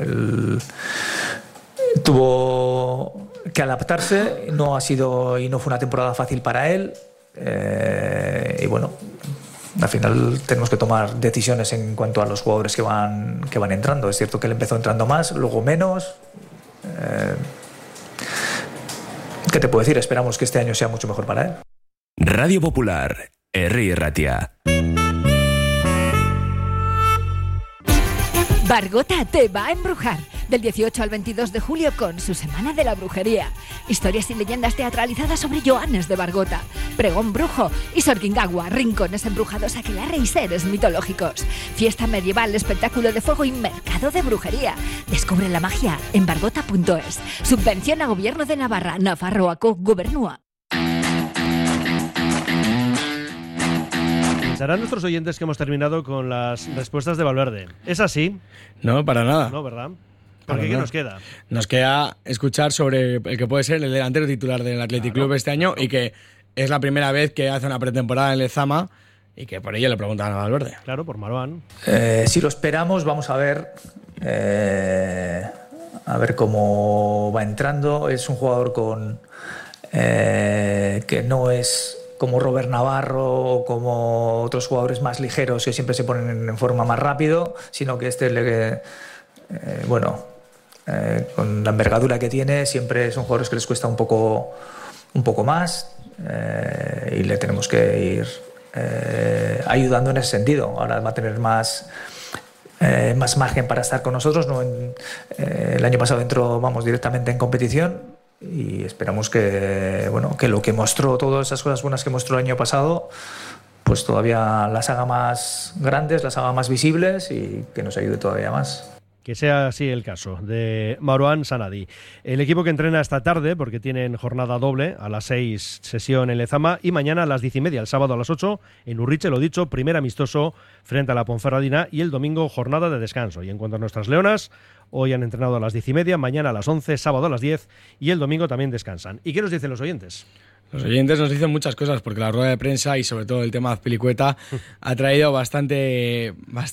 tuvo que adaptarse, no fue una temporada fácil para él, y bueno, al final tenemos que tomar decisiones en cuanto a los jugadores que van entrando. Es cierto que él empezó entrando más, luego menos. ¿Qué te puedo decir? Esperamos que este año sea mucho mejor para él. Radio Popular, Herri Ratia. Bargota te va a embrujar del 18 al 22 de julio con su Semana de la Brujería. Historias y leyendas teatralizadas sobre Joanes de Bargota, pregón brujo y Sorquingagua, rincones embrujados, aquelarre y seres mitológicos. Fiesta medieval, espectáculo de fuego y mercado de brujería. Descubre la magia en bargota.es. Subvención a Gobierno de Navarra, Nafarroako Gobernua. Pensarán nuestros oyentes que hemos terminado con las respuestas de Valverde. ¿Es así? No, para nada. No, ¿verdad? Porque ¿qué nos queda? Nos queda escuchar sobre el que puede ser el delantero titular del Athletic Club este año y que es la primera vez que hace una pretemporada en Lezama y que por ello le preguntan a Valverde. Claro, por Marwan. Si lo esperamos, vamos a ver cómo va entrando. Es un jugador que no es como Robert Navarro o como otros jugadores más ligeros que siempre se ponen en forma más rápido, sino que con la envergadura que tiene, siempre son jugadores que les cuesta un poco más, y le tenemos que ir ayudando en ese sentido. Ahora va a tener más margen para estar con nosotros. El año pasado entró directamente en competición y esperamos que lo que mostró, todas esas cosas buenas que mostró el año pasado, pues todavía las haga más grandes, las haga más visibles y que nos ayude todavía más. Que sea así el caso de Marwan Sanadi. El equipo que entrena esta tarde, porque tienen jornada doble, a las 6 sesión en Lezama y mañana a las 10:30, el sábado a las 8 en Urriche, lo dicho, primer amistoso frente a la Ponferradina y el domingo jornada de descanso. Y en cuanto a nuestras leonas, hoy han entrenado a las 10:30, mañana a las 11, sábado a las 10 y el domingo también descansan. ¿Y qué nos dicen los oyentes? Los oyentes nos dicen muchas cosas porque la rueda de prensa y sobre todo el tema de Azpilicueta ha traído bastante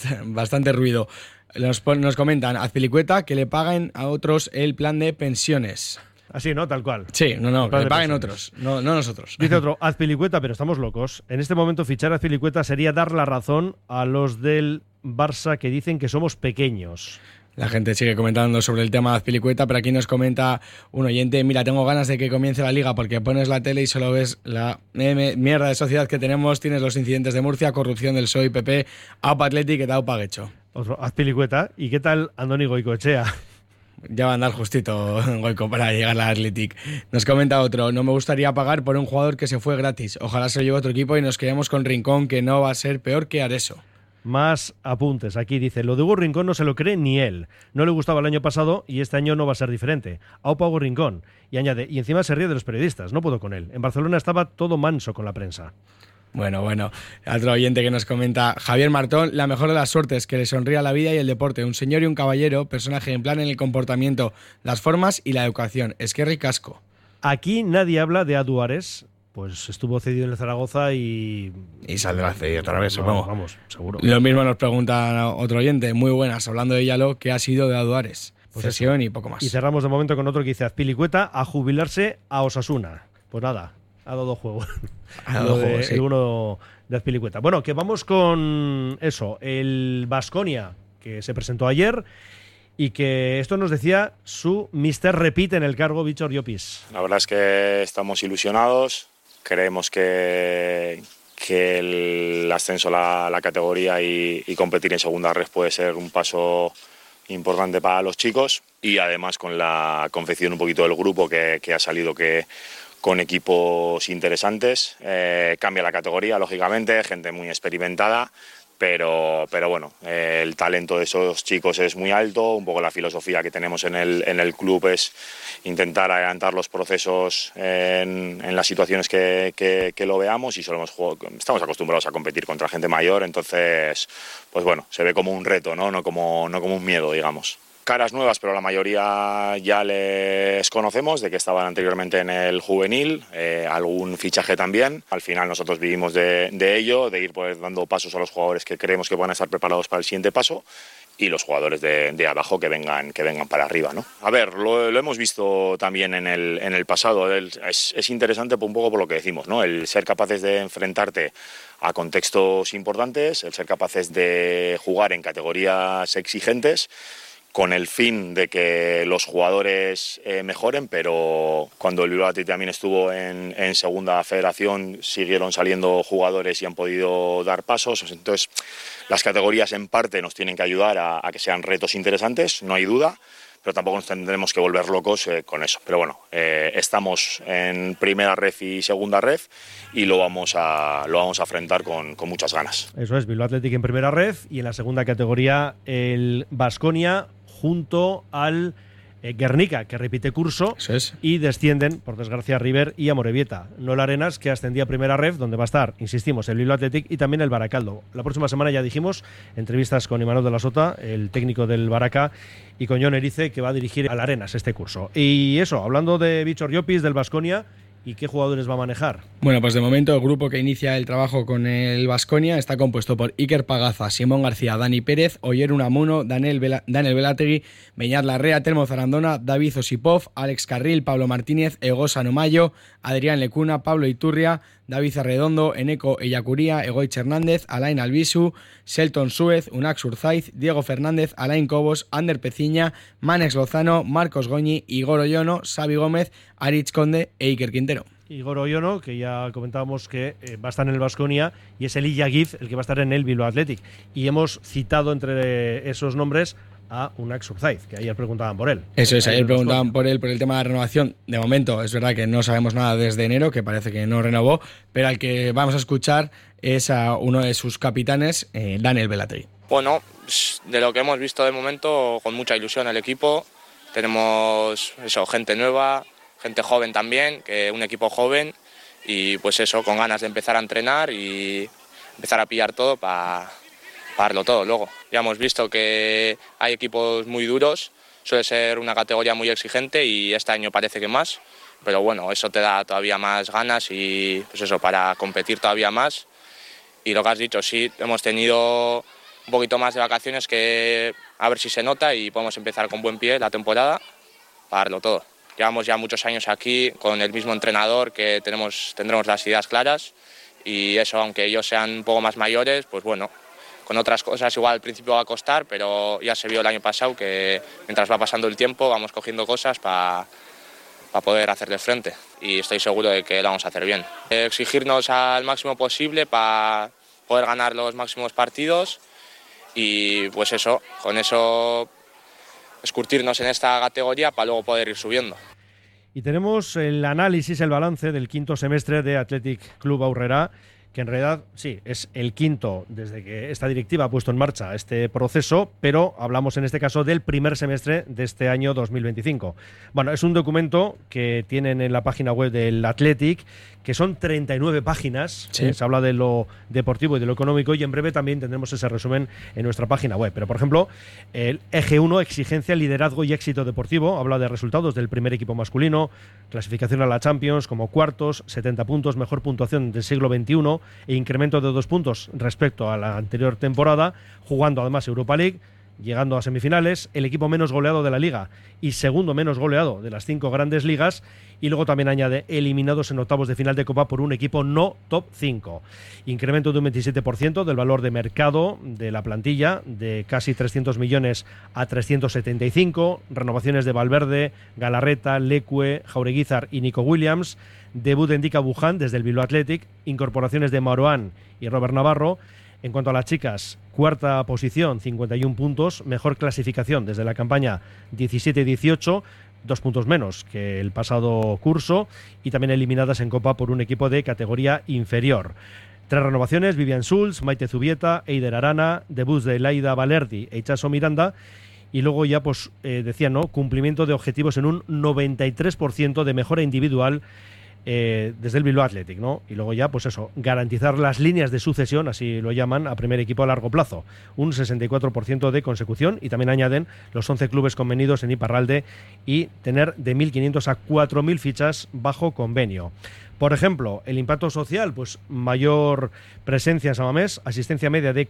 ruido. Nos comentan, Azpilicueta, que le paguen a otros el plan de pensiones. Así, ¿no? Tal cual. Sí, que le paguen otros, no nosotros. Dice otro, Azpilicueta, pero estamos locos. En este momento fichar a Azpilicueta sería dar la razón a los del Barça que dicen que somos pequeños. La gente sigue comentando sobre el tema de Azpilicueta, pero aquí nos comenta un oyente, mira, tengo ganas de que comience la liga porque pones la tele y solo ves la mierda de sociedad que tenemos, tienes los incidentes de Murcia, corrupción del PSOE y PP, AUPA Athletic eta AUPA Getxo. Otro, Azpilicueta. ¿Y qué tal Andoni Goicoechea? Ya va a andar justito Goico para llegar al Athletic. Nos comenta otro, no me gustaría pagar por un jugador que se fue gratis. Ojalá se lo lleve otro equipo y nos quedemos con Rincón, que no va a ser peor que Areso. Más apuntes. Aquí dice, lo de Hugo Rincón no se lo cree ni él. No le gustaba el año pasado y este año no va a ser diferente. Aupa Hugo Rincón. Y añade, y encima se ríe de los periodistas. No puedo con él. En Barcelona estaba todo manso con la prensa. Bueno. Otro oyente que nos comenta, Javier Martón, la mejor de las suertes, que le sonría la vida y el deporte. Un señor y un caballero, personaje ejemplar en el comportamiento, las formas y la educación. Esquerri Casco. Aquí nadie habla de Aduares. Pues estuvo cedido en el Zaragoza y saldrá cedido otra vez, supongo. Vamos, seguro. Lo mismo nos pregunta otro oyente, muy buenas, hablando de Yalo, ¿qué ha sido de Aduares? Pues cesión y poco más. Y cerramos de momento con otro que dice, Azpilicueta a jubilarse a Osasuna. Pues nada, ha dado juego. El uno de Azpilicueta. Bueno, que vamos con eso, el Baskonia, que se presentó ayer y que esto nos decía su Mr. Repite en el cargo, Víctor Llopis. La verdad es que estamos ilusionados. Creemos que el ascenso a la categoría y competir en segunda red puede ser un paso importante para los chicos y además con la confección un poquito del grupo que ha salido con equipos interesantes. Cambia la categoría, lógicamente, gente muy experimentada, pero bueno, el talento de esos chicos es muy alto. Un poco la filosofía que tenemos en el club es intentar adelantar los procesos en las situaciones que lo veamos, y estamos acostumbrados a competir contra gente mayor, entonces pues bueno, se ve como un reto, no como un miedo, digamos. Caras nuevas, pero la mayoría ya les conocemos, de que estaban anteriormente en el juvenil, algún fichaje también. Al final nosotros vivimos de ello, de ir pues dando pasos a los jugadores que creemos que van a estar preparados para el siguiente paso, y los jugadores de abajo que vengan para arriba, ¿no? A ver, lo hemos visto también en el pasado. Es interesante un poco por lo que decimos, ¿no? El ser capaces de enfrentarte a contextos importantes, el ser capaces de jugar en categorías exigentes, con el fin de que los jugadores mejoren, pero cuando el Bilbao Athletic también estuvo en segunda federación, siguieron saliendo jugadores y han podido dar pasos. Entonces, las categorías en parte nos tienen que ayudar a que sean retos interesantes, no hay duda, pero tampoco nos tendremos que volver locos con eso. Pero bueno, estamos en primera ref y segunda ref, y lo vamos a afrontar con muchas ganas. Eso es, Bilbao Athletic en primera ref, y en la segunda categoría el Baskonia junto al Guernica, que repite curso. Eso es. Y descienden, por desgracia, River y Amorebieta. No el Arenas, que ascendía a primera ref, donde va a estar, insistimos, el Bilbao Athletic y también el Baracaldo. La próxima semana, ya dijimos, entrevistas con Imanol de la Sota, el técnico del Baraca, y con Jon Erice, que va a dirigir al Arenas este curso. Y eso, hablando de Víctor Llopis, del Baskonia, ¿y qué jugadores va a manejar? Bueno, pues de momento el grupo que inicia el trabajo con el Baskonia está compuesto por Iker Pagaza, Simón García, Dani Pérez, Oyer Unamuno, Daniel Velategui, Beñat Larrea, Telmo Zarandona, David Osipov, Alex Carril, Pablo Martínez, Ego Sanomayo, Adrián Lecuna, Pablo Iturria, David Arredondo, Eneco Ellacuría, Egoich Hernández, Alain Albisu, Selton Suez, Unax Urzaiz, Diego Fernández, Alain Cobos, Ander Peciña, Manex Lozano, Marcos Goñi, Igor Oyono, Xavi Gómez, Aritz Conde e Iker Quintero. Igor Oyono, que ya comentábamos que va a estar en el Baskonia, y es el Illagiz el que va a estar en el Bilbao Athletic. Y hemos citado entre esos nombres a Unax Urzaiz, que ayer preguntaban por él. Eso es, ayer preguntaban por él, por el tema de la renovación. De momento, es verdad que no sabemos nada desde enero, que parece que no renovó, pero al que vamos a escuchar es a uno de sus capitanes, Daniel Velategui. Bueno, de lo que hemos visto de momento, con mucha ilusión el equipo. Tenemos gente nueva, gente joven también, que un equipo joven, y pues eso, con ganas de empezar a entrenar y empezar a pillar todo para darlo todo luego. Ya hemos visto que hay equipos muy duros, suele ser una categoría muy exigente, y este año parece que más, pero bueno, eso te da todavía más ganas y pues eso, para competir todavía más. Y lo que has dicho, sí, hemos tenido un poquito más de vacaciones, que a ver si se nota y podemos empezar con buen pie la temporada para darlo todo. Llevamos ya muchos años aquí con el mismo entrenador, que tendremos las ideas claras, y eso, aunque ellos sean un poco más mayores, pues bueno, con otras cosas igual al principio va a costar, pero ya se vio el año pasado que mientras va pasando el tiempo vamos cogiendo cosas para poder hacerle frente, y estoy seguro de que lo vamos a hacer bien. Exigirnos al máximo posible para poder ganar los máximos partidos, y pues eso, con eso escurtirnos en esta categoría para luego poder ir subiendo. Y tenemos el análisis, el balance del quinto semestre de Athletic Club Aurrera, que en realidad sí, es el quinto desde que esta directiva ha puesto en marcha este proceso, pero hablamos en este caso del primer semestre de este año 2025. Bueno, es un documento que tienen en la página web del Athletic, que son 39 páginas, sí. Se habla de lo deportivo y de lo económico, y en breve también tendremos ese resumen en nuestra página web. Pero, por ejemplo, el eje 1, exigencia, liderazgo y éxito deportivo, habla de resultados del primer equipo masculino, clasificación a la Champions como cuartos, 70 puntos, mejor puntuación del siglo XXI e incremento de 2 puntos respecto a la anterior temporada, jugando además Europa League, llegando a semifinales, el equipo menos goleado de la Liga y segundo menos goleado de las 5 grandes ligas, y luego también añade eliminados en octavos de final de Copa por un equipo no top 5. Incremento de un 27% del valor de mercado de la plantilla, de casi 300 millones a 375, renovaciones de Valverde, Galarreta, Leque, Jaureguizar y Nico Williams, debut de Ndika Buján desde el Bilbao Athletic, incorporaciones de Marouane y Robert Navarro. En cuanto a las chicas, cuarta posición, 51 puntos, mejor clasificación desde la campaña 17-18, 2 puntos menos que el pasado curso, y también eliminadas en Copa por un equipo de categoría inferior. 3 renovaciones, Vivian Schulz, Maite Zubieta, Eider Arana, debuts de Laida Valerdi e Itxaso Miranda. Y luego ya, pues, decían, ¿no? Cumplimiento de objetivos en un 93% de mejora individual desde el Bilbao Athletic, ¿no? Y luego ya, pues eso, garantizar las líneas de sucesión, así lo llaman, a primer equipo a largo plazo. Un 64% de consecución, y también añaden los 11 clubes convenidos en Iparralde y tener de 1.500 a 4.000 fichas bajo convenio. Por ejemplo, el impacto social, pues mayor presencia en San Mamés, asistencia media de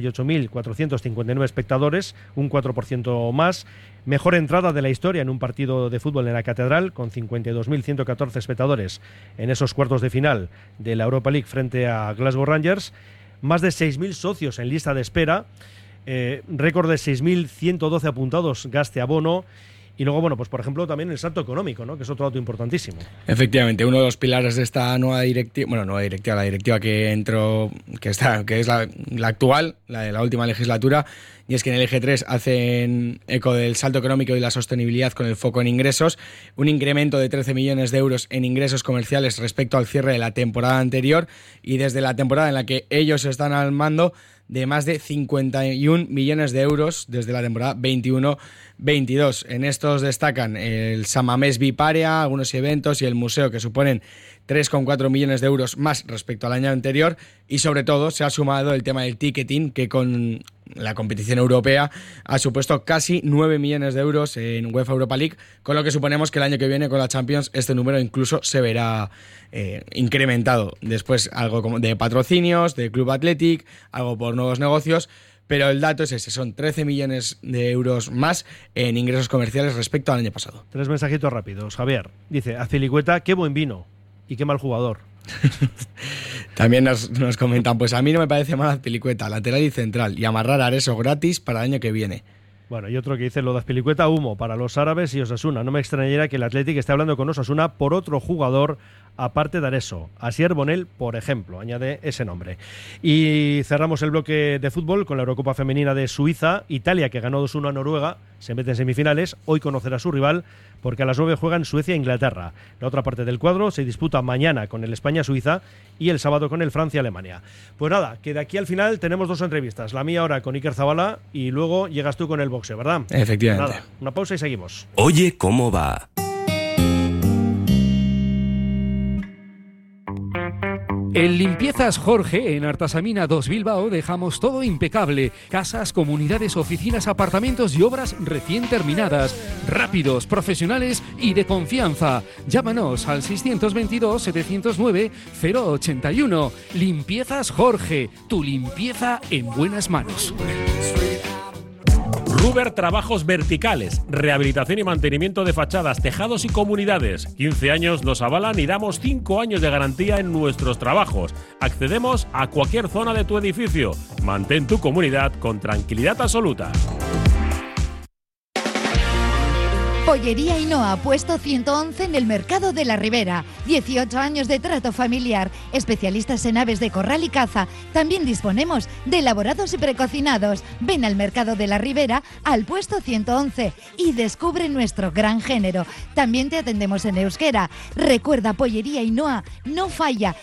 48.459 espectadores, un 4% más, mejor entrada de la historia en un partido de fútbol en la Catedral, con 52.114 espectadores en esos cuartos de final de la Europa League frente a Glasgow Rangers, más de 6.000 socios en lista de espera, récord de 6.112 apuntados gaste abono. Y luego, bueno, pues por ejemplo también el salto económico, ¿no? Que es otro dato importantísimo. Efectivamente, uno de los pilares de esta nueva directiva, la directiva que entró, que es la actual, la de la última legislatura, y es que en el eje 3 hacen eco del salto económico y la sostenibilidad con el foco en ingresos, un incremento de 13 millones de euros en ingresos comerciales respecto al cierre de la temporada anterior, y desde la temporada en la que ellos están al mando, de más de 51 millones de euros desde la temporada 21-22. En estos destacan el San Mamés Biparea, algunos eventos y el museo, que suponen 3,4 millones de euros más respecto al año anterior, y sobre todo se ha sumado el tema del ticketing, que con la competición europea ha supuesto casi 9 millones de euros en UEFA Europa League, con lo que suponemos que el año que viene con la Champions este número incluso se verá incrementado. Después algo como de patrocinios, de Club Athletic, algo por nuevos negocios, pero el dato es ese, son 13 millones de euros más en ingresos comerciales respecto al año pasado. 3 mensajitos rápidos. Javier dice: Azpilicueta, qué buen vino y qué mal jugador. También nos comentan, pues a mí no me parece mal Azpilicueta, lateral y central, y amarrar a Areso gratis para el año que viene. Bueno, y otro que dice: lo de Azpilicueta, humo para los árabes y Osasuna. No me extrañaría que el Athletic esté hablando con Osasuna por otro jugador aparte de Areso. Asier Bonel, por ejemplo, añade ese nombre. Y cerramos el bloque de fútbol con la Eurocopa Femenina de Suiza. Italia, que ganó 2-1 a Noruega, se mete en semifinales. Hoy conocerá a su rival, porque a las 9 juegan Suecia e Inglaterra. La otra parte del cuadro se disputa mañana con el España-Suiza y el sábado con el Francia-Alemania. Pues nada, que de aquí al final tenemos 2 entrevistas. La mía ahora con Iker Zabala y luego llegas tú con el boxeo, ¿verdad? Efectivamente. Nada, una pausa y seguimos. Oye, ¿cómo va? En Limpiezas Jorge, en Artasamina 2 Bilbao, dejamos todo impecable. Casas, comunidades, oficinas, apartamentos y obras recién terminadas. Rápidos, profesionales y de confianza. Llámanos al 622-709-081. Limpiezas Jorge, tu limpieza en buenas manos. Ruber Trabajos Verticales, rehabilitación y mantenimiento de fachadas, tejados y comunidades. 15 años nos avalan y damos 5 años de garantía en nuestros trabajos. Accedemos a cualquier zona de tu edificio. Mantén tu comunidad con tranquilidad absoluta. Pollería Ainhoa, puesto 111 en el Mercado de la Ribera. 18 años de trato familiar. Especialistas en aves de corral y caza. También disponemos de elaborados y precocinados. Ven al Mercado de la Ribera, al puesto 111, y descubre nuestro gran género. También te atendemos en euskera. Recuerda, Pollería Ainhoa no falla.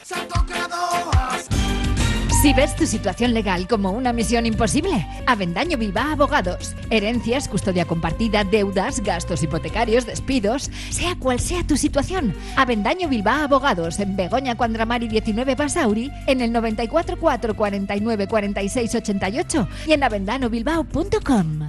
Si ves tu situación legal como una misión imposible, Avendaño Bilbao Abogados. Herencias, custodia compartida, deudas, gastos hipotecarios, despidos, sea cual sea tu situación. Avendaño Bilbao Abogados, en Begoña Cuandramari 19 Basauri, en el 94 4 49 46 88 y en avendanobilbao.com.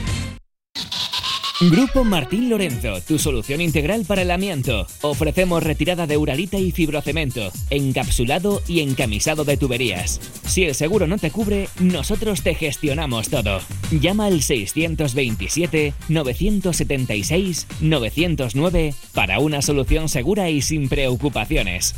Grupo Martín Lorenzo, tu solución integral para el amianto. Ofrecemos retirada de uralita y fibrocemento, encapsulado y encamisado de tuberías. Si el seguro no te cubre, nosotros te gestionamos todo. Llama al 627-976-909 para una solución segura y sin preocupaciones.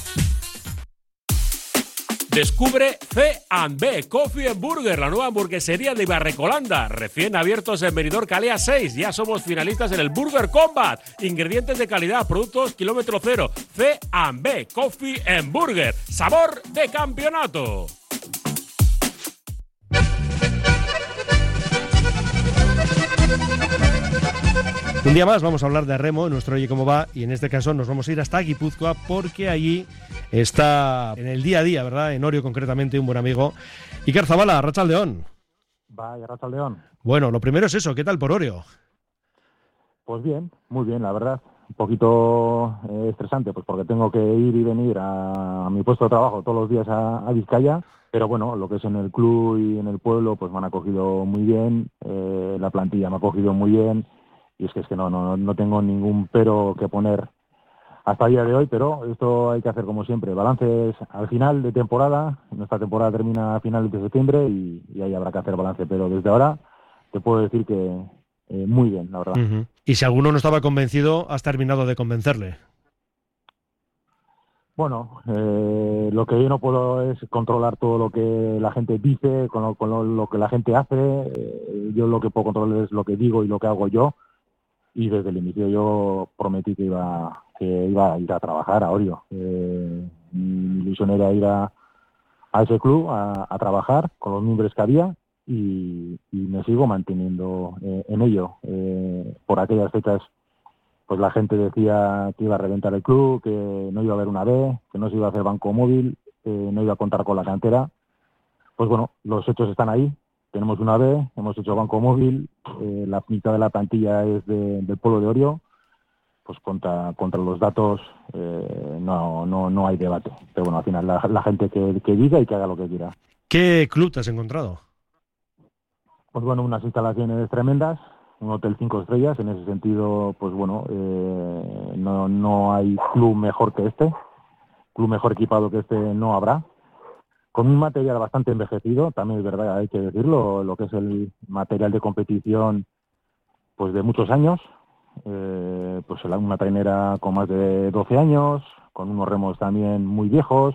Descubre C&B Coffee and Burger, la nueva hamburguesería de Ibarrecolanda, recién abiertos en Benidorm Calea 6. Ya somos finalistas en el Burger Combat. Ingredientes de calidad, productos kilómetro cero. C&B Coffee and Burger, sabor de campeonato. Un día más vamos a hablar de remo en nuestro Oye Cómo Va, y en este caso nos vamos a ir hasta Guipúzcoa, porque allí está en el día a día, ¿verdad? En Orio concretamente, un buen amigo. Iker Zabala, arratsaldeon. Vaya, arratsaldeon. Bueno, lo primero es eso, ¿qué tal por Orio? Pues bien, muy bien, la verdad. Un poquito estresante, pues porque tengo que ir y venir a mi puesto de trabajo todos los días a Vizcaya, pero bueno, lo que es en el club y en el pueblo, pues me han acogido muy bien, la plantilla me ha acogido muy bien, y es que no tengo ningún pero que poner hasta el día de hoy, pero esto hay que hacer como siempre, balances al final de temporada. Nuestra temporada termina a finales de septiembre y ahí habrá que hacer balance, pero desde ahora te puedo decir que muy bien, la verdad. Uh-huh. Y si alguno no estaba convencido, has terminado de convencerle. Bueno, lo que yo no puedo es controlar todo lo que la gente dice, con lo que la gente hace. Yo lo que puedo controlar es lo que digo y lo que hago yo. Y desde el inicio yo prometí que iba a ir a trabajar a Orio. Mi ilusión era ir a ese club a trabajar con los miembros que había y me sigo manteniendo en ello. Por aquellas fechas pues la gente decía que iba a reventar el club, que no iba a haber una B, que no se iba a hacer banco móvil, no iba a contar con la cantera. Pues bueno, los hechos están ahí. Tenemos una B, hemos hecho banco móvil, la mitad de la plantilla es del pueblo de Orio. Pues contra los datos no hay debate. Pero bueno, al final la gente que diga y que haga lo que quiera. ¿Qué club te has encontrado? Pues bueno, unas instalaciones tremendas, un hotel 5 estrellas. En ese sentido, pues bueno, no hay club mejor que este. Club mejor equipado que este no habrá. Con un material bastante envejecido, también es verdad, hay que decirlo, lo que es el material de competición pues de muchos años. Pues una trainera con más de 12 años, con unos remos también muy viejos,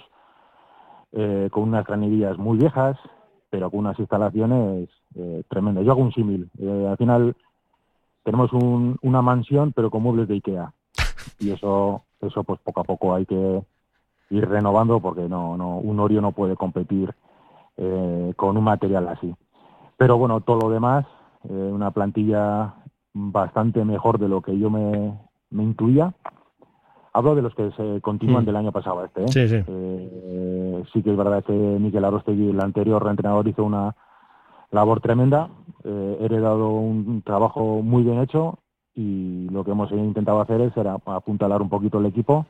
con unas granillas muy viejas, pero con unas instalaciones tremendas. Yo hago un símil. Al final tenemos una mansión, pero con muebles de Ikea. Y eso pues poco a poco hay que ir renovando, porque un Orio no puede competir con un material así. Pero bueno, todo lo demás, una plantilla bastante mejor de lo que yo me intuía. Hablo de los que se continúan del año pasado a este. Sí, sí. Sí que es verdad que Mikel Arostegui, el anterior reentrenador, hizo una labor tremenda. He heredado un trabajo muy bien hecho y lo que hemos intentado hacer es apuntalar un poquito el equipo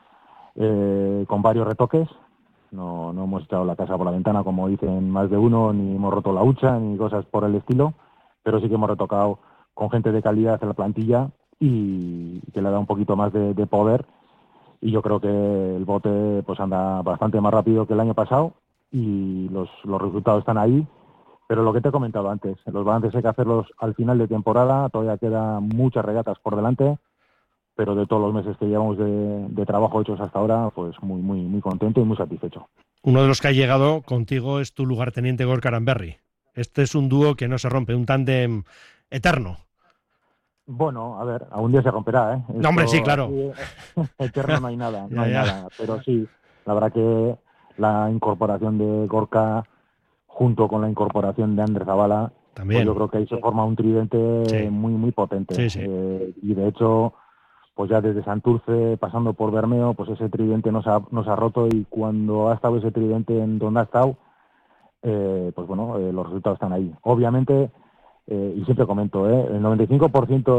con varios retoques. No hemos echado la casa por la ventana, como dicen más de uno, ni hemos roto la hucha, ni cosas por el estilo, pero sí que hemos retocado con gente de calidad en la plantilla y que le da un poquito más de poder. Y yo creo que el bote pues anda bastante más rápido que el año pasado y los resultados están ahí. Pero lo que te he comentado antes, los balances hay que hacerlos al final de temporada. Todavía quedan muchas regatas por delante, pero de todos los meses que llevamos de trabajo hechos hasta ahora, pues muy, muy, muy contento y muy satisfecho. Uno de los que ha llegado contigo es tu lugarteniente Gorka Aranberri. Este es un dúo que no se rompe, un tándem eterno. Bueno, a ver, algún día se romperá, ¿eh? No, hombre, sí, claro. Eterno no hay nada, nada. Pero sí, la verdad que la incorporación de Gorka junto con la incorporación de Ander Zabala, también, pues yo creo que ahí se forma un tridente muy, muy potente. Sí, sí. Y de hecho, pues ya desde Santurce, pasando por Bermeo, pues ese tridente nos ha roto, y cuando ha estado ese tridente en donde ha estado, pues bueno, los resultados están ahí. Obviamente, y siempre comento, el 95%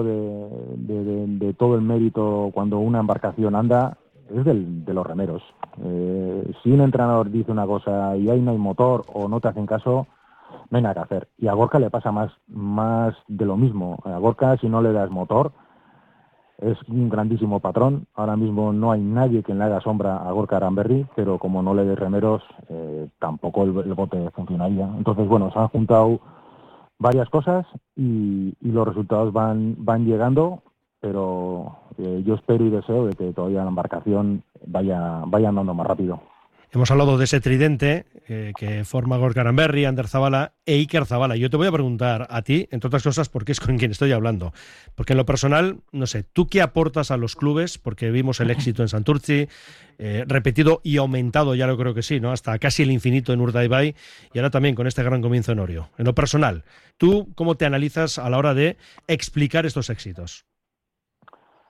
de todo el mérito cuando una embarcación anda es de los remeros. Si un entrenador dice una cosa y ahí no hay motor o no te hacen caso, no hay nada que hacer. Y a Gorka le pasa más de lo mismo. A Gorka, si no le das motor, es un grandísimo patrón. Ahora mismo no hay nadie que le haga sombra a Gorka Aranberri, pero como no le des remeros, tampoco el bote funcionaría. Entonces, bueno, se han juntado varias cosas y los resultados van llegando, pero yo espero y deseo de que todavía la embarcación vaya andando más rápido. Hemos hablado de ese tridente que forma Gorka Aranberri, Ander Zabala e Iker Zabala. Yo te voy a preguntar a ti, entre otras cosas, porque es con quien estoy hablando. Porque en lo personal, no sé, ¿tú qué aportas a los clubes? Porque vimos el éxito en Santurtzi, repetido y aumentado, ya lo creo que sí, ¿no? Hasta casi el infinito en Urdaibai, y ahora también con este gran comienzo en Orio. En lo personal, ¿tú cómo te analizas a la hora de explicar estos éxitos?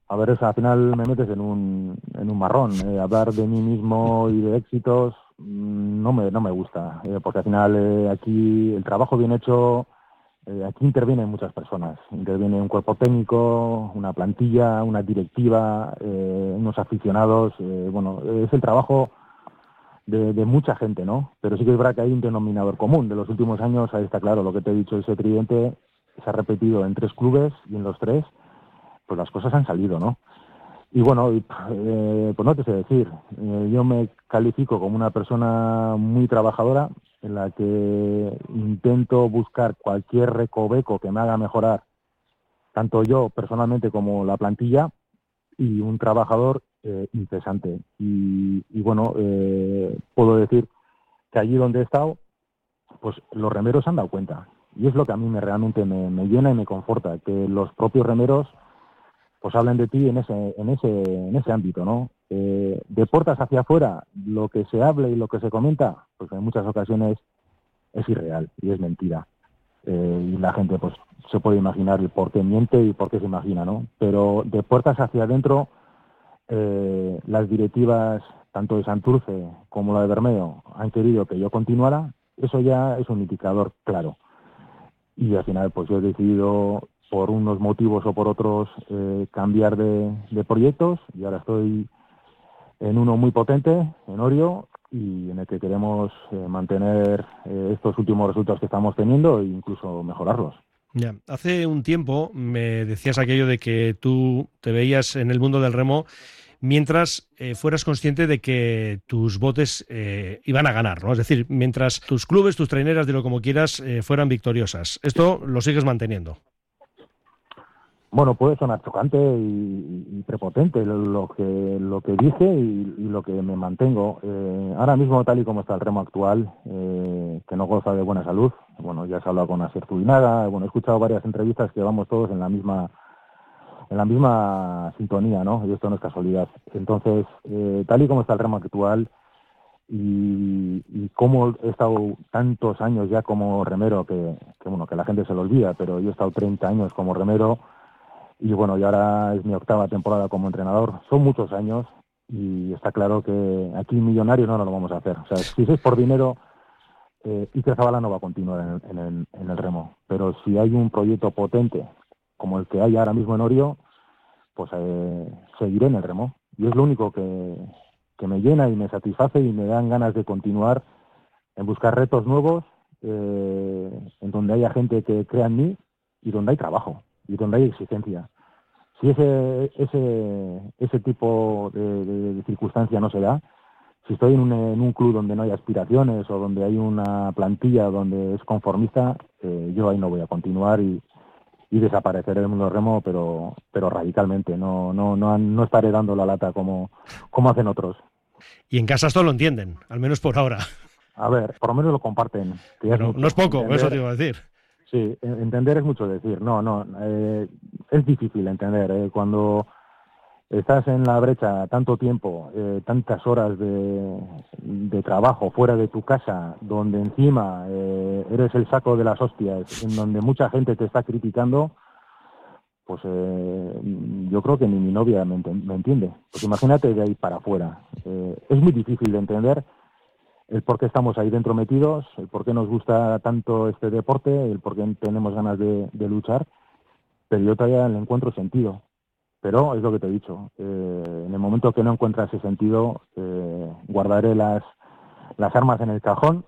A ver, al final me metes en un marrón. Hablar de mí mismo y de éxitos no me gusta, porque al final aquí el trabajo bien hecho, aquí intervienen muchas personas. Interviene un cuerpo técnico, una plantilla, una directiva, unos aficionados. Bueno, es el trabajo de mucha gente, ¿no? Pero sí que es verdad que hay un denominador común. De los últimos años, ahí está claro, lo que te he dicho, ese tridente se ha repetido en 3 clubes y en los 3, pues las cosas han salido, ¿no? Y bueno, pues no te sé decir. Yo me califico como una persona muy trabajadora, en la que intento buscar cualquier recoveco que me haga mejorar, tanto yo personalmente como la plantilla, y un trabajador incesante. Y bueno, puedo decir que allí donde he estado, pues los remeros se han dado cuenta. Y es lo que a mí realmente me llena y me conforta, que los propios remeros pues hablen de ti en ese ámbito, ¿no? De puertas hacia afuera, lo que se habla y lo que se comenta, pues en muchas ocasiones es irreal y es mentira. Y la gente pues se puede imaginar el por qué miente y por qué se imagina, ¿no? Pero de puertas hacia adentro, las directivas, tanto de Santurce como la de Bermeo, han querido que yo continuara. Eso ya es un indicador claro. Y al final pues yo he decidido, por unos motivos o por otros, cambiar de proyectos, y ahora estoy en uno muy potente, en Orio, y en el que queremos mantener estos últimos resultados que estamos teniendo e incluso mejorarlos. Ya. Hace un tiempo me decías aquello de que tú te veías en el mundo del remo mientras fueras consciente de que tus botes iban a ganar, ¿no? Es decir, mientras tus clubes, tus traineras, dilo como quieras, fueran victoriosas. ¿Esto lo sigues manteniendo? Bueno, puede sonar chocante y prepotente lo que dije y lo que me mantengo. Ahora mismo, tal y como está el remo actual, que no goza de buena salud, bueno, ya se ha hablado con Asier Zubinaga, bueno, he escuchado varias entrevistas que vamos todos en la misma sintonía, ¿no? Y esto no es casualidad. Entonces, tal y como está el remo actual y como he estado tantos años ya como remero, que la gente se lo olvida, pero yo he estado 30 años como remero. Y bueno, y ahora es mi 8ª temporada como entrenador. Son muchos años y está claro que aquí millonario no lo vamos a hacer. O sea, si es por dinero, Iker Zabala no va a continuar en el remo. Pero si hay un proyecto potente como el que hay ahora mismo en Orio, pues seguiré en el remo. Y es lo único que me llena y me satisface y me dan ganas de continuar en buscar retos nuevos, en donde haya gente que crea en mí y donde hay trabajo y donde hay exigencia. Si ese tipo de circunstancia no se da, si estoy en un club donde no hay aspiraciones o donde hay una plantilla donde es conformista, yo ahí no voy a continuar y desapareceré del mundo del remo, pero radicalmente. No estaré dando la lata como hacen otros. Y en casa esto lo entienden, al menos por ahora. A ver, por lo menos lo comparten. Bueno, no es poco, eso te iba a decir. Sí, entender es mucho decir. Es difícil entender. Cuando estás en la brecha tanto tiempo, tantas horas de trabajo fuera de tu casa, donde encima eres el saco de las hostias, en donde mucha gente te está criticando, pues yo creo que ni mi novia me entiende. Pues imagínate de ahí para afuera. Es muy difícil de entender el por qué estamos ahí dentro metidos, el por qué nos gusta tanto este deporte, el por qué tenemos ganas de luchar, pero yo todavía le encuentro sentido. Pero es lo que te he dicho, en el momento que no encuentras ese sentido, guardaré las armas en el cajón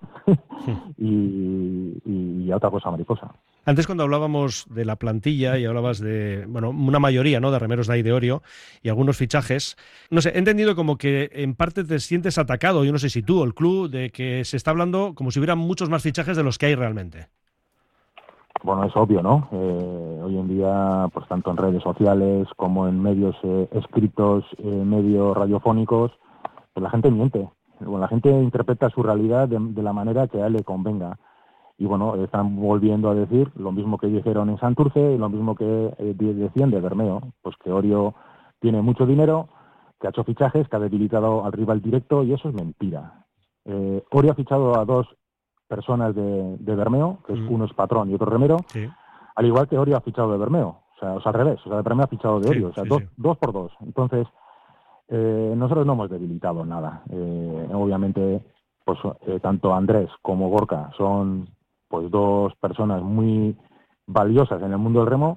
y a otra cosa mariposa. Antes, cuando hablábamos de la plantilla y hablabas de, una mayoría, ¿no?, de remeros de ahí de Orio y algunos fichajes, no sé, he entendido como que en parte te sientes atacado, yo no sé si tú o el club, de que se está hablando como si hubiera muchos más fichajes de los que hay realmente. Bueno, es obvio, ¿no? Hoy en día, pues tanto en redes sociales como en medios escritos, medios radiofónicos, pues la gente miente. Bueno, la gente interpreta su realidad de la manera que a él le convenga. Y bueno, están volviendo a decir lo mismo que dijeron en Santurce y lo mismo que decían de Bermeo, pues que Orio tiene mucho dinero, que ha hecho fichajes, que ha debilitado al rival directo, y eso es mentira. Orio ha fichado a 2 personas de Bermeo, que uno es patrón y otro remero, sí. Al igual que Orio ha fichado de Bermeo. O sea, al revés, o sea, el Bermeo ha fichado de Orio, o sea, dos por dos. Entonces, nosotros no hemos debilitado nada. Obviamente, pues tanto Andrés como Gorka son pues dos personas muy valiosas en el mundo del remo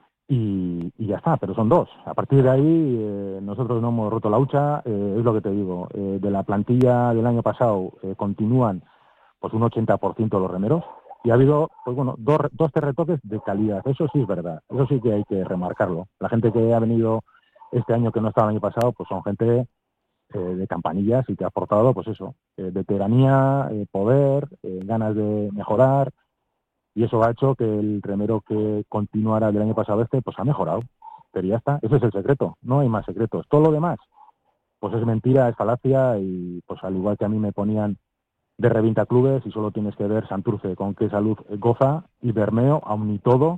y ya está, pero son dos. A partir de ahí, nosotros no hemos roto la hucha, es lo que te digo. De la plantilla del año pasado continúan pues un 80% los remeros y ha habido, pues bueno, dos retoques de calidad. Eso sí es verdad, eso sí que hay que remarcarlo. La gente que ha venido este año que no estaba el año pasado, pues son gente de campanillas y que ha aportado, pues eso, veteranía, poder, ganas de mejorar, y eso ha hecho que el remero que continuara del año pasado pues ha mejorado. Pero ya está, ese es el secreto, no hay más secretos. Todo lo demás, pues es mentira, es falacia, y pues al igual que a mí me ponían de revienta clubes y solo tienes que ver Santurce con qué salud goza, y Bermeo, aun y todo,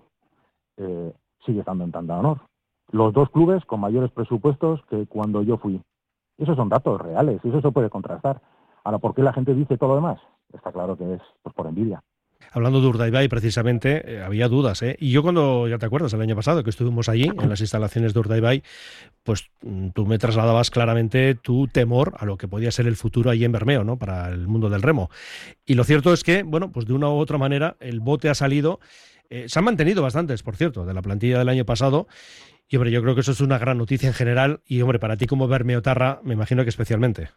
sigue estando en tanda de honor. Los dos clubes con mayores presupuestos que cuando yo fui. Esos son datos reales, y eso se puede contrastar. Ahora, ¿por qué la gente dice todo lo demás? Está claro que es pues por envidia. Hablando de Urdaibai, precisamente, había dudas, ¿eh? Y yo cuando, ya te acuerdas, el año pasado que estuvimos allí, en las instalaciones de Urdaibai, pues tú me trasladabas claramente tu temor a lo que podía ser el futuro allí en Bermeo, ¿no? Para el mundo del remo. Y lo cierto es que, bueno, pues de una u otra manera, el bote ha salido. Se han mantenido bastantes, por cierto, de la plantilla del año pasado. Y, hombre, yo creo que eso es una gran noticia en general. Y, hombre, para ti como bermeotarra, me imagino que especialmente.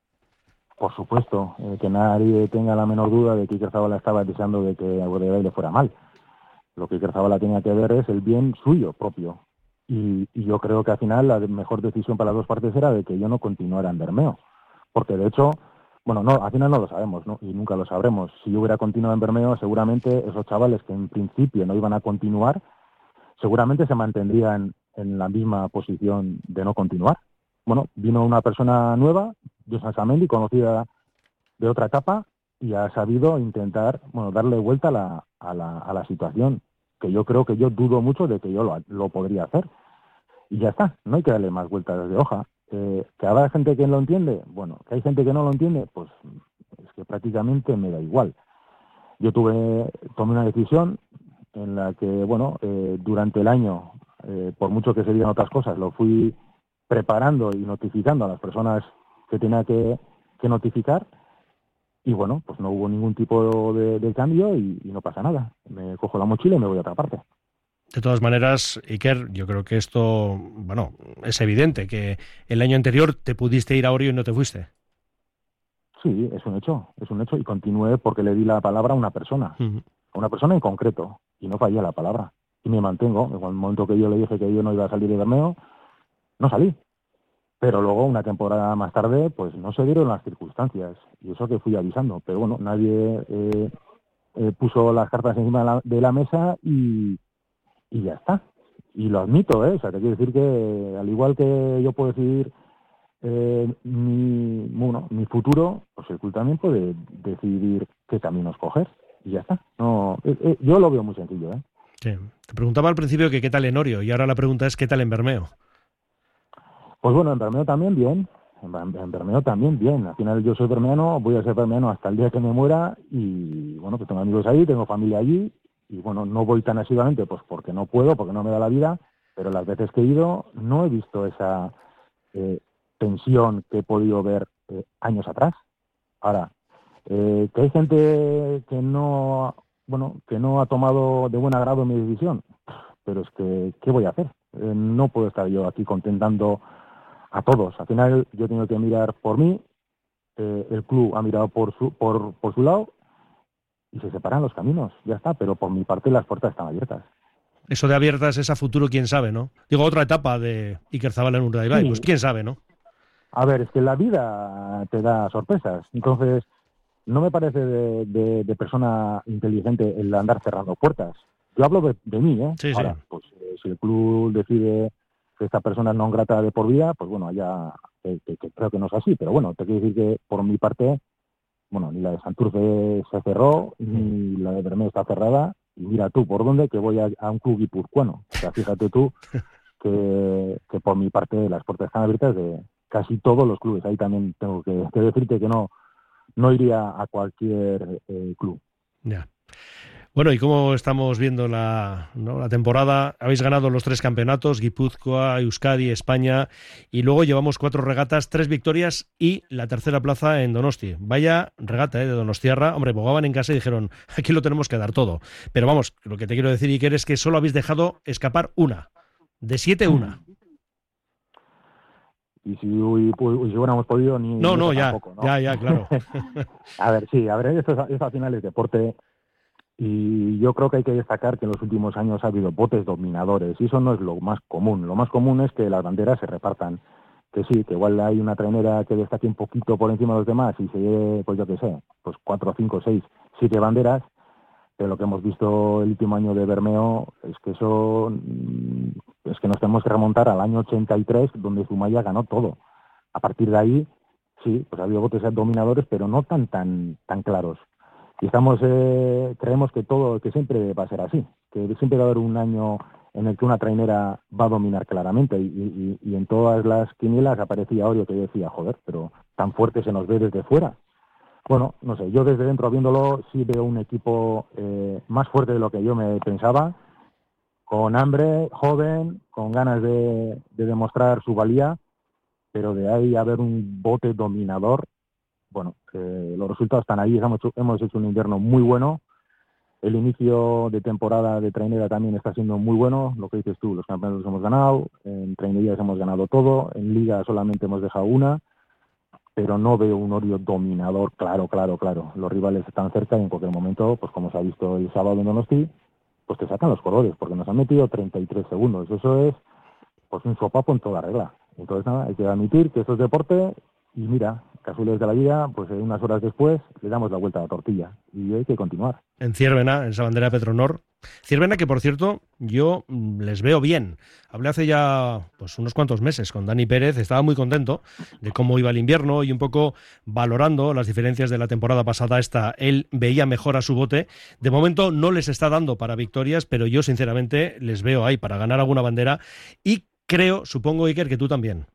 Por supuesto, que nadie tenga la menor duda de que Iker Zabala estaba deseando de que a Urdaibai le fuera mal. Lo que Iker Zabala tenía que ver es el bien suyo propio. Y yo creo que al final la mejor decisión para las dos partes era de que yo no continuara en Bermeo. Porque de hecho, bueno, no, al final no lo sabemos, ¿no? Y nunca lo sabremos. Si yo hubiera continuado en Bermeo, seguramente esos chavales que en principio no iban a continuar, seguramente se mantendrían en la misma posición de no continuar. Bueno, vino una persona nueva, Josan Samendi, conocida de otra etapa, y ha sabido intentar, bueno, darle vuelta a la situación, que yo creo que yo dudo mucho de que yo lo podría hacer. Y ya está, no hay que darle más vueltas de hoja. ¿Que habrá gente que lo entiende? Bueno, que hay gente que no lo entiende, pues es que prácticamente me da igual. Yo tomé una decisión en la que, bueno, durante el año, por mucho que se digan otras cosas, lo fui preparando y notificando a las personas que tenía que notificar, y bueno, pues no hubo ningún tipo de cambio y no pasa nada. Me cojo la mochila y me voy a otra parte. De todas maneras, Iker, yo creo que esto, bueno, es evidente que el año anterior te pudiste ir a Orio y no te fuiste. Sí, es un hecho, y continué porque le di la palabra a una persona en concreto, y no fallé la palabra, y me mantengo. En el momento que yo le dije que yo no iba a salir de Bermeo, no salí. Pero luego, una temporada más tarde, pues no se dieron las circunstancias, y eso que fui avisando. Pero bueno, nadie puso las cartas encima de la mesa y ya está. Y lo admito, ¿eh? O sea, te quiero decir que, al igual que yo puedo decidir mi futuro, pues el club también puede decidir qué camino escoger, y ya está. No, yo lo veo muy sencillo, ¿eh? Sí. Te preguntaba al principio que qué tal en Orio, y ahora la pregunta es qué tal en Bermeo. Pues bueno, en Bermeo también bien. En Bermeo también bien. Al final yo soy bermeano, voy a ser bermeano hasta el día que me muera, y bueno, pues tengo amigos ahí, tengo familia allí, y bueno, no voy tan asiduamente pues porque no puedo, porque no me da la vida, pero las veces que he ido no he visto esa tensión que he podido ver años atrás. Ahora, que hay gente que no ha tomado de buen agrado mi decisión, pero es que, ¿qué voy a hacer? No puedo estar yo aquí contentando a todos. Al final yo tengo que mirar por mí, el club ha mirado por su lado, y se separan los caminos, ya está. Pero por mi parte las puertas están abiertas. Eso de abiertas es a futuro, quién sabe, ¿no? Digo, otra etapa de Iker Zabala en Urdaibai, sí. Pues quién sabe, ¿no? A ver, es que la vida te da sorpresas. Entonces, no me parece de persona inteligente el andar cerrando puertas. Yo hablo de mí, ¿eh? Sí, ahora, sí. pues si el club decide que esta persona es no grata de por vida, pues bueno, ya que creo que no es así. Pero bueno, te quiero decir que por mi parte, bueno, ni la de Santurce se cerró, ni la de Bermeo está cerrada, y mira tú por dónde, que voy a un club guipuzcoano. O sea, fíjate tú que por mi parte las puertas están abiertas de casi todos los clubes. Ahí también tengo que decirte que no iría a cualquier club. Ya. Bueno, ¿y cómo estamos viendo la temporada? Habéis ganado los 3 campeonatos, Guipúzcoa, Euskadi, España, y luego llevamos 4 regatas, 3 victorias y la tercera plaza en Donosti. Vaya regata de Donostiarra. Hombre, bogaban en casa y dijeron, aquí lo tenemos que dar todo. Pero vamos, lo que te quiero decir, Iker, es que solo habéis dejado escapar una. De 7, una. Y si hubiéramos podido ni... No, ya, tampoco, ¿no? ya, claro. A ver, esto al final es deporte. Y yo creo que hay que destacar que en los últimos años ha habido botes dominadores y eso no es lo más común. Lo más común es que las banderas se repartan. Que sí, que igual hay una trainera que destaque un poquito por encima de los demás y se lleve, pues yo qué sé, pues 4, 5, 6, 7 banderas. Pero lo que hemos visto el último año de Bermeo es que nos tenemos que remontar al año 83, donde Zumaya ganó todo. A partir de ahí, sí, pues ha habido botes dominadores, pero no tan claros. Y creemos que siempre va a ser así, que siempre va a haber un año en el que una trainera va a dominar claramente y en todas las quinielas aparecía Orio que decía, joder, pero tan fuerte se nos ve desde fuera. Bueno, no sé, yo desde dentro viéndolo sí veo un equipo más fuerte de lo que yo me pensaba, con hambre, joven, con ganas de demostrar su valía, pero de ahí a ver un bote dominador. Bueno, los resultados están ahí, hemos hecho un invierno muy bueno, el inicio de temporada de trainera también está siendo muy bueno, lo que dices tú, los campeonatos los hemos ganado, en trainerías hemos ganado todo, en liga solamente hemos dejado una, pero no veo un Orio dominador, claro, los rivales están cerca y en cualquier momento, pues como se ha visto el sábado en Donosti, pues te sacan los colores, porque nos han metido 33 segundos, eso es pues un sopapo en toda regla. Entonces nada, hay que admitir que esto es deporte y mira, casualidades de la vida, pues unas horas después le damos la vuelta a la tortilla y hay que continuar. En Ciervena, en esa bandera Petronor. Ciervena que, por cierto, yo les veo bien. Hablé hace ya pues unos cuantos meses con Dani Pérez, estaba muy contento de cómo iba el invierno y un poco valorando las diferencias de la temporada pasada. Él veía mejor a su bote. De momento no les está dando para victorias, pero yo sinceramente les veo ahí para ganar alguna bandera y creo, supongo, Iker, que tú también.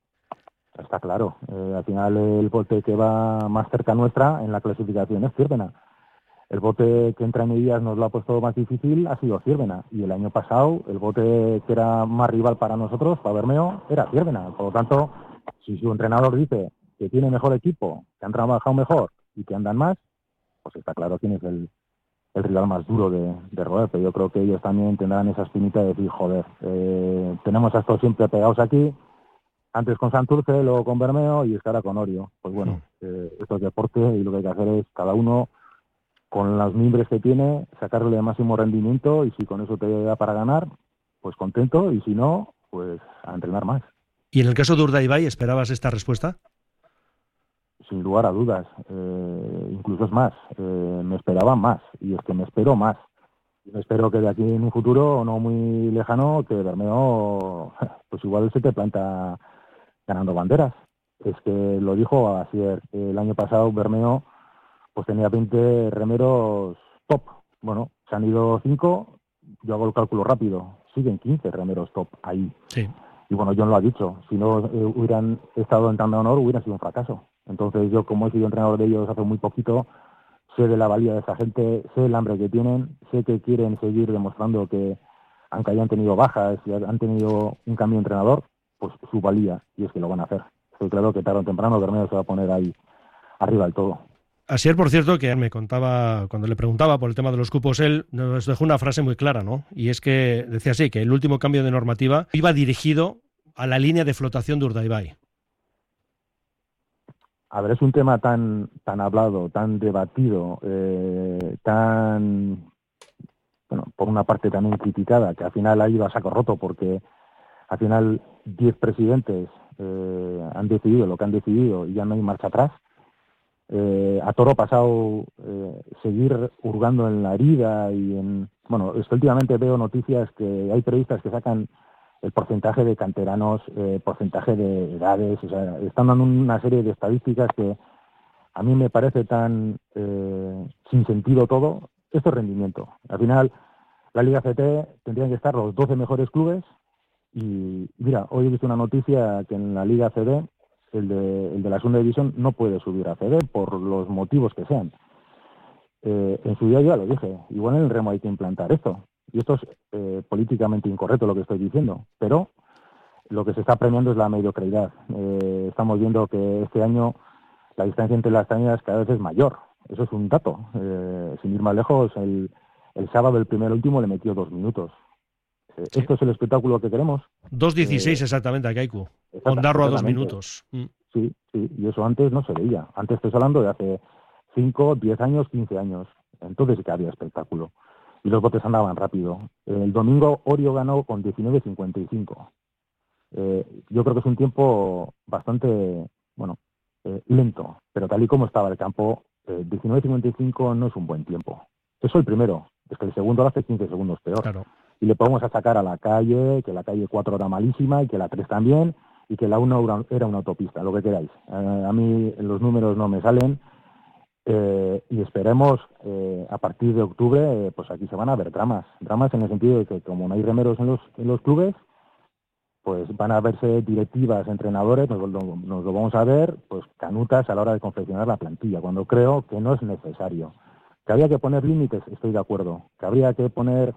Está claro, al final el bote que va más cerca nuestra en la clasificación es Ciervena. El bote que entra en Medias nos lo ha puesto más difícil ha sido Ciervena. Y el año pasado el bote que era más rival para nosotros, para Bermeo, era Ciervena. Por lo tanto, si su entrenador dice que tiene mejor equipo, que han trabajado mejor y que andan más, pues está claro quién es el rival más duro de roer. Pero yo creo que ellos también tendrán esa espinita de decir, joder, tenemos a estos siempre pegados aquí, antes con Santurce, luego con Bermeo y es que ahora con Orio. Pues bueno, esto es deporte y lo que hay que hacer es cada uno con los mimbres que tiene, sacarle el máximo rendimiento y si con eso te da para ganar, pues contento y si no, pues a entrenar más. ¿Y en el caso de Urdaibai, esperabas esta respuesta? Sin lugar a dudas, incluso es más, me esperaba más y es que me espero más. Me espero que de aquí en un futuro no muy lejano, que Bermeo, pues igual se te planta ganando banderas. Es que lo dijo Asier, el año pasado Bermeo pues tenía 20 remeros top. Bueno, se han ido 5, yo hago el cálculo rápido, siguen 15 remeros top ahí. Sí. Y bueno, John lo ha dicho, si no hubieran estado en Tanda de Honor hubiera sido un fracaso. Entonces yo, como he sido entrenador de ellos hace muy poquito, sé de la valía de esa gente, sé el hambre que tienen, sé que quieren seguir demostrando que, aunque hayan tenido bajas y han tenido un cambio de entrenador, pues su valía, y es que lo van a hacer. Estoy claro que tarde o temprano Bermeo se va a poner ahí arriba del todo. Asier, por cierto, que me contaba, cuando le preguntaba por el tema de los cupos, él nos dejó una frase muy clara, ¿no? Y es que decía así, que el último cambio de normativa iba dirigido a la línea de flotación de Urdaibai. A ver, es un tema tan hablado, tan debatido, tan, bueno, por una parte también criticada, que al final ha ido a saco roto porque al final 10 presidentes han decidido lo que han decidido y ya no hay marcha atrás. A toro pasado seguir hurgando en la herida y bueno, es que últimamente veo noticias que hay periodistas que sacan el porcentaje de canteranos, porcentaje de edades, o sea, están dando una serie de estadísticas que a mí me parece tan sin sentido todo. Esto es rendimiento. Al final, la Liga CT tendrían que estar los 12 mejores clubes y mira, hoy he visto una noticia que en la Liga CD el de la segunda división no puede subir a CD por los motivos que sean. en su día yo ya lo dije, igual en el remo hay que implantar esto. Y esto es políticamente incorrecto lo que estoy diciendo, pero lo que se está premiando es la mediocridad. Estamos viendo que este año la distancia entre las cañas cada vez es mayor. Eso es un dato. Sin ir más lejos, el sábado el primero último le metió 2 minutos. Sí. ¿Esto es el espectáculo que queremos? 2:16 exactamente a Kaiku. Ondarroa 2 minutos. Sí, y eso antes no se veía. Antes estoy hablando de hace 5, 10 años, 15 años. Entonces sí que había espectáculo. Y los botes andaban rápido. El domingo Orio ganó con 19:55. Yo creo que es un tiempo bastante, lento. Pero tal y como estaba el campo, 19:55 no es un buen tiempo. Eso el primero. Es que el segundo lo hace 15 segundos peor. Claro. Y le podemos sacar a la calle, que la calle 4 era malísima y que la 3 también, y que la 1 era una autopista, lo que queráis. A mí los números no me salen, y esperemos a partir de octubre, pues aquí se van a ver dramas en el sentido de que como no hay remeros en los clubes, pues van a verse directivas, entrenadores, nos lo vamos a ver, pues canutas a la hora de confeccionar la plantilla, cuando creo que no es necesario. Que había que poner límites, estoy de acuerdo. Que habría que poner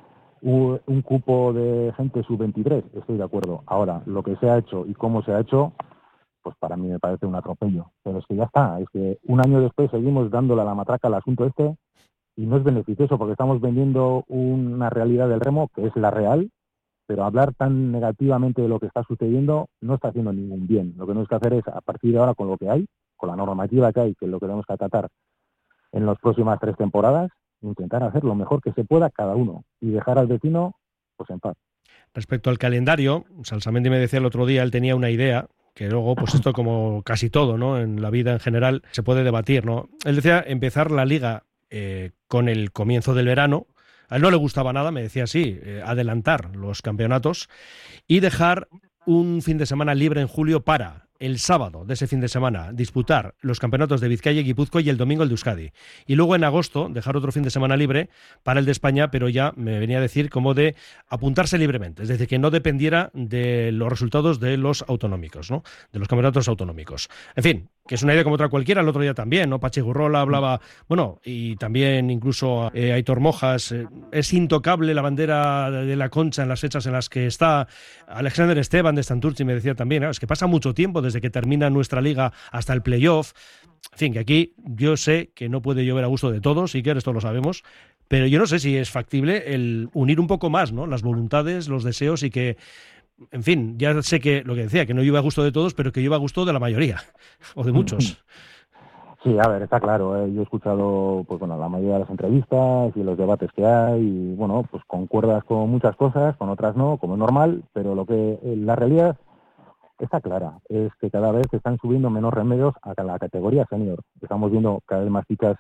un cupo de gente sub-23, estoy de acuerdo. Ahora, lo que se ha hecho y cómo se ha hecho, pues para mí me parece un atropello. Pero es que ya está, es que un año después seguimos dándole a la matraca al asunto este y no es beneficioso porque estamos vendiendo una realidad del remo que es la real, pero hablar tan negativamente de lo que está sucediendo no está haciendo ningún bien. Lo que tenemos que hacer es, a partir de ahora, con lo que hay, con la normativa que hay, que es lo que tenemos que acatar en las próximas 3 temporadas, intentar hacer lo mejor que se pueda cada uno y dejar al vecino pues en paz. Respecto al calendario, Salsamendi me decía el otro día, él tenía una idea, que luego, pues esto como casi todo, ¿no? En la vida en general se puede debatir, ¿no? Él decía empezar la liga con el comienzo del verano. A él no le gustaba nada, me decía así, adelantar los campeonatos y dejar un fin de semana libre en julio para el sábado de ese fin de semana disputar los campeonatos de Vizcaya y Guipúzcoa y el domingo el de Euskadi. Y luego en agosto dejar otro fin de semana libre para el de España, pero ya me venía a decir como de apuntarse libremente, es decir, que no dependiera de los resultados de los autonómicos, ¿no? De los campeonatos autonómicos. En fin, que es una idea como otra cualquiera, el otro día también, ¿no? Pachi Gurrola hablaba, bueno, y también incluso Aitor Mojas, es intocable la bandera de la Concha en las fechas en las que está. Alexander Esteban de Santurci me decía también, es que pasa mucho tiempo desde que termina nuestra liga hasta el playoff. En fin, que aquí yo sé que no puede llover a gusto de todos, y que esto lo sabemos, pero yo no sé si es factible el unir un poco más, ¿no? Las voluntades, los deseos y que, en fin, ya sé que lo que decía, que no llueve a gusto de todos, pero que llueve a gusto de la mayoría, o de muchos. Sí, a ver, está claro. Yo he escuchado la mayoría de las entrevistas y los debates que hay, y bueno, pues concuerdas con muchas cosas, con otras no, como es normal, pero lo que la realidad está clara, es que cada vez se están subiendo menos remedios a la categoría senior. Estamos viendo cada vez más chicas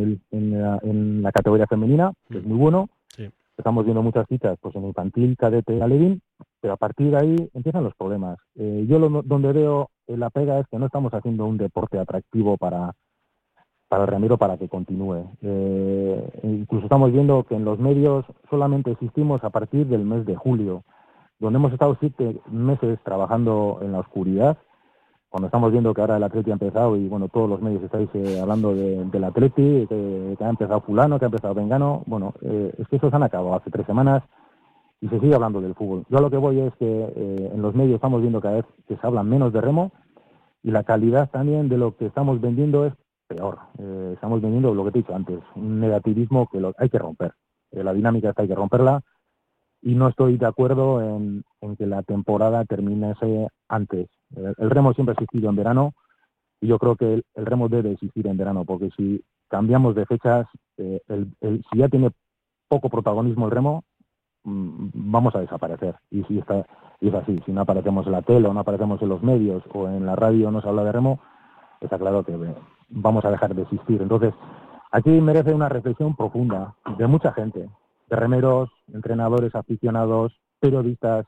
en la categoría femenina, que es muy bueno. Sí. Estamos viendo muchas chicas pues en infantil, cadete, alevín, pero a partir de ahí empiezan los problemas. Yo donde veo la pega es que no estamos haciendo un deporte atractivo para el remero para que continúe. Incluso estamos viendo que en los medios solamente existimos a partir del mes de julio, donde hemos estado 7 meses trabajando en la oscuridad, cuando estamos viendo que ahora el Atleti ha empezado y bueno, todos los medios estáis hablando del Atleti, que ha empezado fulano, que ha empezado vengano. Bueno, es que esos han acabado hace 3 semanas y se sigue hablando del fútbol. Yo a lo que voy es que en los medios estamos viendo cada vez que se habla menos de remo y la calidad también de lo que estamos vendiendo es peor. Estamos vendiendo lo que te he dicho antes, un negativismo que hay que romper. La dinámica esta hay que romperla. Y no estoy de acuerdo en que la temporada terminase antes. El remo siempre ha existido en verano y yo creo que el remo debe existir en verano, porque si cambiamos de fechas, si ya tiene poco protagonismo el remo, vamos a desaparecer. Y si es así, si no aparecemos en la tele o no aparecemos en los medios o en la radio no se habla de remo, está claro que vamos a dejar de existir. Entonces, aquí merece una reflexión profunda de mucha gente, de remeros, entrenadores, aficionados, periodistas.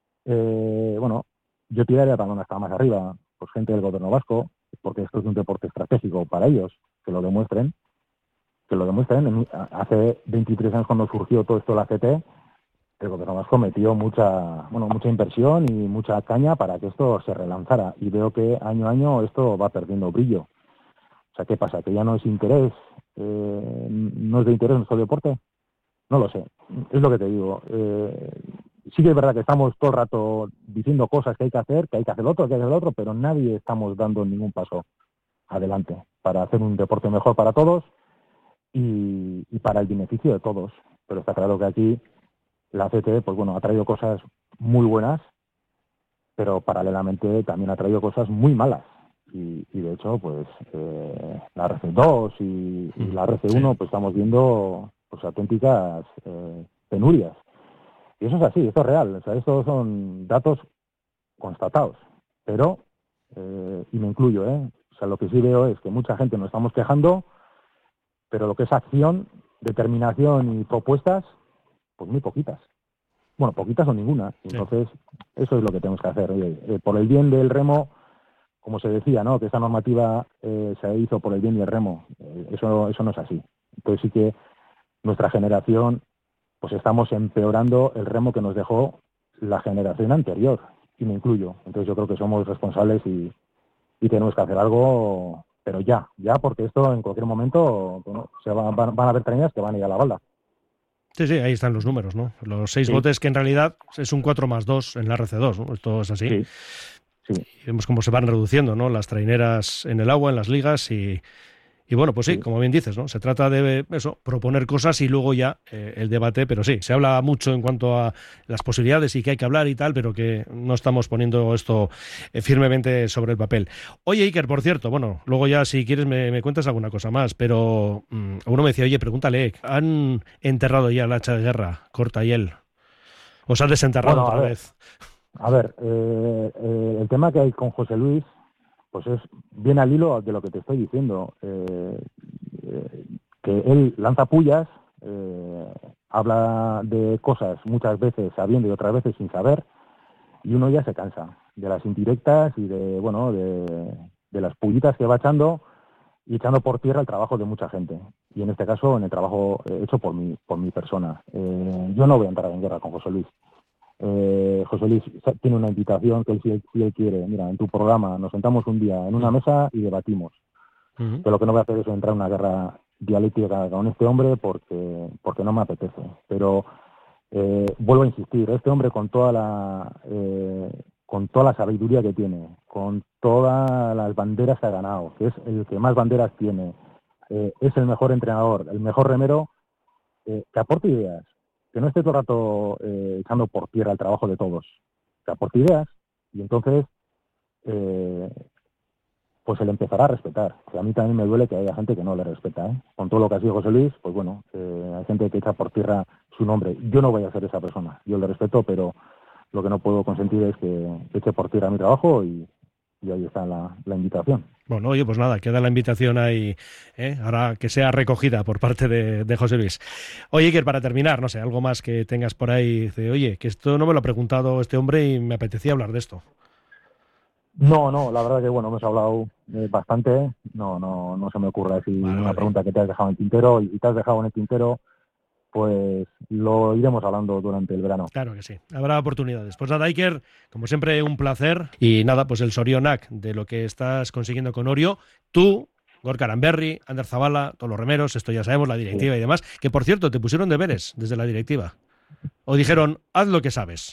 Yo tiraría también hasta más arriba, pues gente del gobierno vasco, porque esto es un deporte estratégico para ellos, que lo demuestren. Hace 23 años cuando surgió todo esto de la CT, el gobierno vasco metió mucha inversión y mucha caña para que esto se relanzara, y veo que año a año esto va perdiendo brillo. O sea, ¿qué pasa? Que ya no es interés ¿No es de interés nuestro deporte? No lo sé, es lo que te digo. Sí que es verdad que estamos todo el rato diciendo cosas que hay que hacer lo otro, pero nadie estamos dando ningún paso adelante para hacer un deporte mejor para todos y para el beneficio de todos. Pero está claro que aquí la CT, pues bueno, ha traído cosas muy buenas, pero paralelamente también ha traído cosas muy malas. Y de hecho, pues la RC2 y la RC1, pues estamos viendo pues auténticas penurias. Y eso es así, esto es real, o sea, estos son datos constatados. Pero, y me incluyo, o sea, lo que sí veo es que mucha gente nos estamos quejando, pero lo que es acción, determinación y propuestas, pues muy poquitas. Bueno, poquitas o ninguna. Entonces, eso es lo que tenemos que hacer. Oye, por el bien del remo, como se decía, ¿no? Que esta normativa se hizo por el bien del remo. Eso no es así. Entonces sí que nuestra generación, pues estamos empeorando el remo que nos dejó la generación anterior, y me incluyo. Entonces yo creo que somos responsables y tenemos que hacer algo, pero ya, porque esto en cualquier momento, bueno, van a haber trenes que van a ir a la balda. Sí, ahí están los números, ¿no? Los 6 botes, que en realidad es un 4+2 en la RC2, ¿no? Esto es así. Sí. Y vemos cómo se van reduciendo, ¿no? Las traineras en el agua, en las ligas y bueno, pues sí, como bien dices, ¿no? Se trata de eso, proponer cosas y luego ya el debate, pero sí, se habla mucho en cuanto a las posibilidades y que hay que hablar y tal, pero que no estamos poniendo esto firmemente sobre el papel. Oye, Iker, por cierto, bueno, luego ya si quieres me cuentas alguna cosa más, pero uno me decía, oye, pregúntale, ¿han enterrado ya el hacha de guerra, Corta y él? ¿O se han desenterrado otra vez? A ver, el tema que hay con José Luis, pues es bien al hilo de lo que te estoy diciendo, que él lanza pullas, habla de cosas muchas veces sabiendo y otras veces sin saber, y uno ya se cansa de las indirectas y de las pullitas que va echando y echando por tierra el trabajo de mucha gente, y en este caso en el trabajo hecho por mi persona. Yo no voy a entrar en guerra con José Luis. José Luis tiene una invitación que si él quiere, mira, en tu programa nos sentamos un día en una mesa y debatimos. Pero lo que no voy a hacer es entrar en una guerra dialéctica con este hombre porque no me apetece. Pero vuelvo a insistir, este hombre con toda la sabiduría que tiene, con todas las banderas que ha ganado, que es el que más banderas tiene, es el mejor entrenador, el mejor remero, que aporte ideas. Que no esté todo el rato echando por tierra el trabajo de todos, que aporte ideas, y entonces pues él empezará a respetar. Que a mí también me duele que haya gente que no le respeta, Con todo lo que ha sido José Luis, pues bueno, hay gente que echa por tierra su nombre. Yo no voy a ser esa persona, yo le respeto, pero lo que no puedo consentir es que eche por tierra mi trabajo y ahí está la invitación. Bueno, oye, pues nada, queda la invitación ahí, ahora que sea recogida por parte de José Luis. Oye, Iker, para terminar, no sé, algo más que tengas por ahí, dice, oye, que esto no me lo ha preguntado este hombre y me apetecía hablar de esto. No, la verdad que bueno, hemos hablado bastante, no se me ocurre así una pregunta que te has dejado en el tintero, y si te has dejado en el tintero, pues lo iremos hablando durante el verano. Claro que sí, habrá oportunidades. Pues nada, Iker, como siempre, un placer. Y nada, pues el Sorionak de lo que estás consiguiendo con Orio. Tú, Gorka Aranberri, Ander Zabala, todos los remeros, esto ya sabemos, la directiva y demás. Que por cierto, te pusieron deberes desde la directiva. O dijeron, haz lo que sabes.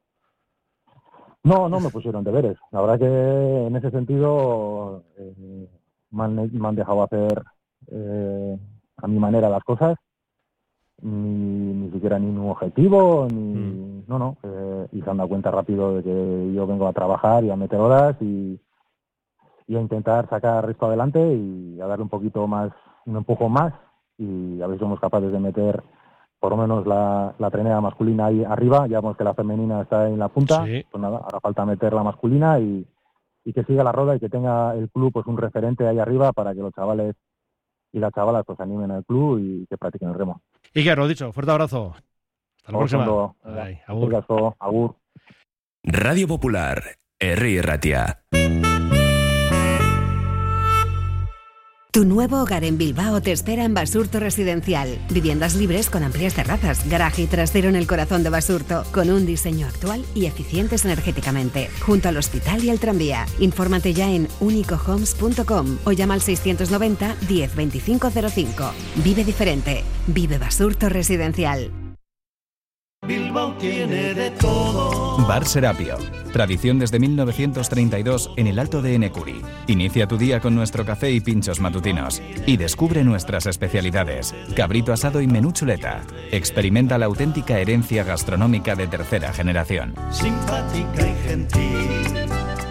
No me pusieron deberes. La verdad que en ese sentido me han dejado hacer a mi manera las cosas. Ni siquiera ni un objetivo, y se han dado cuenta rápido de que yo vengo a trabajar y a meter horas y a intentar sacar esto adelante y a darle un poquito más, un empujón más, y a ver si somos capaces de meter por lo menos la trinera masculina ahí arriba. Ya vemos que la femenina está en la punta, pues nada, ahora falta meter la masculina y que siga la roda y que tenga el club pues un referente ahí arriba para que los chavales y las chavalas pues animen al club y que practiquen el remo. Iker, lo dicho, fuerte abrazo. Hasta la próxima. Agur. Radio Popular, Herri Ratia. Tu nuevo hogar en Bilbao te espera en Basurto Residencial. Viviendas libres con amplias terrazas, garaje y trasero en el corazón de Basurto, con un diseño actual y eficientes energéticamente, junto al hospital y al tranvía. Infórmate ya en unicohomes.com o llama al 690 10 25 05. Vive diferente. Vive Basurto Residencial. Bilbao tiene de todo. Bar Serapio. Tradición desde 1932 en el Alto de Enecuri. Inicia tu día con nuestro café y pinchos matutinos. Y descubre nuestras especialidades. Cabrito asado y menú chuleta. Experimenta la auténtica herencia gastronómica de tercera generación. Simpática y gentil.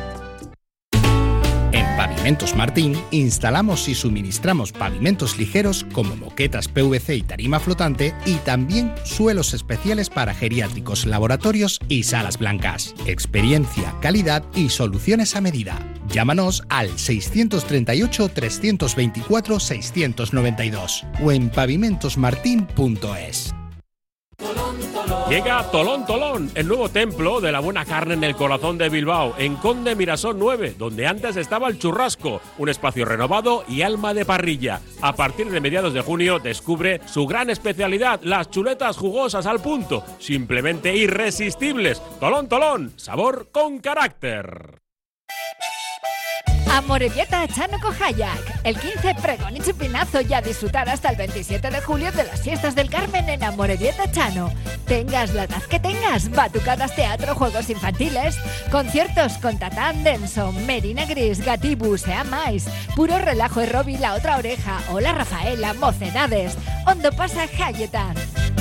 En Pavimentos Martín instalamos y suministramos pavimentos ligeros como moquetas PVC y tarima flotante, y también suelos especiales para geriátricos, laboratorios y salas blancas. Experiencia, calidad y soluciones a medida. Llámanos al 634-324-692 o en pavimentosmartin.es. Llega Tolón Tolón, el nuevo templo de la buena carne en el corazón de Bilbao, en Conde Mirasol 9, donde antes estaba el Churrasco, un espacio renovado y alma de parrilla. A partir de mediados de junio descubre su gran especialidad, las chuletas jugosas al punto, simplemente irresistibles. Tolón Tolón, sabor con carácter. Amorebieta Chano Kohayak. El 15 pregón y chupinazo, y a disfrutar hasta el 27 de julio de las fiestas del Carmen en Amorebieta Chano. Tengas la edad que tengas, batucadas, teatro, juegos infantiles, conciertos con Tatán Denson, Merina Gris, Gatibu, Sea Mais, Puro Relajo y Robbie, La Otra Oreja, Hola Rafaela, Mocedades, Hondo Pasa Hayetan.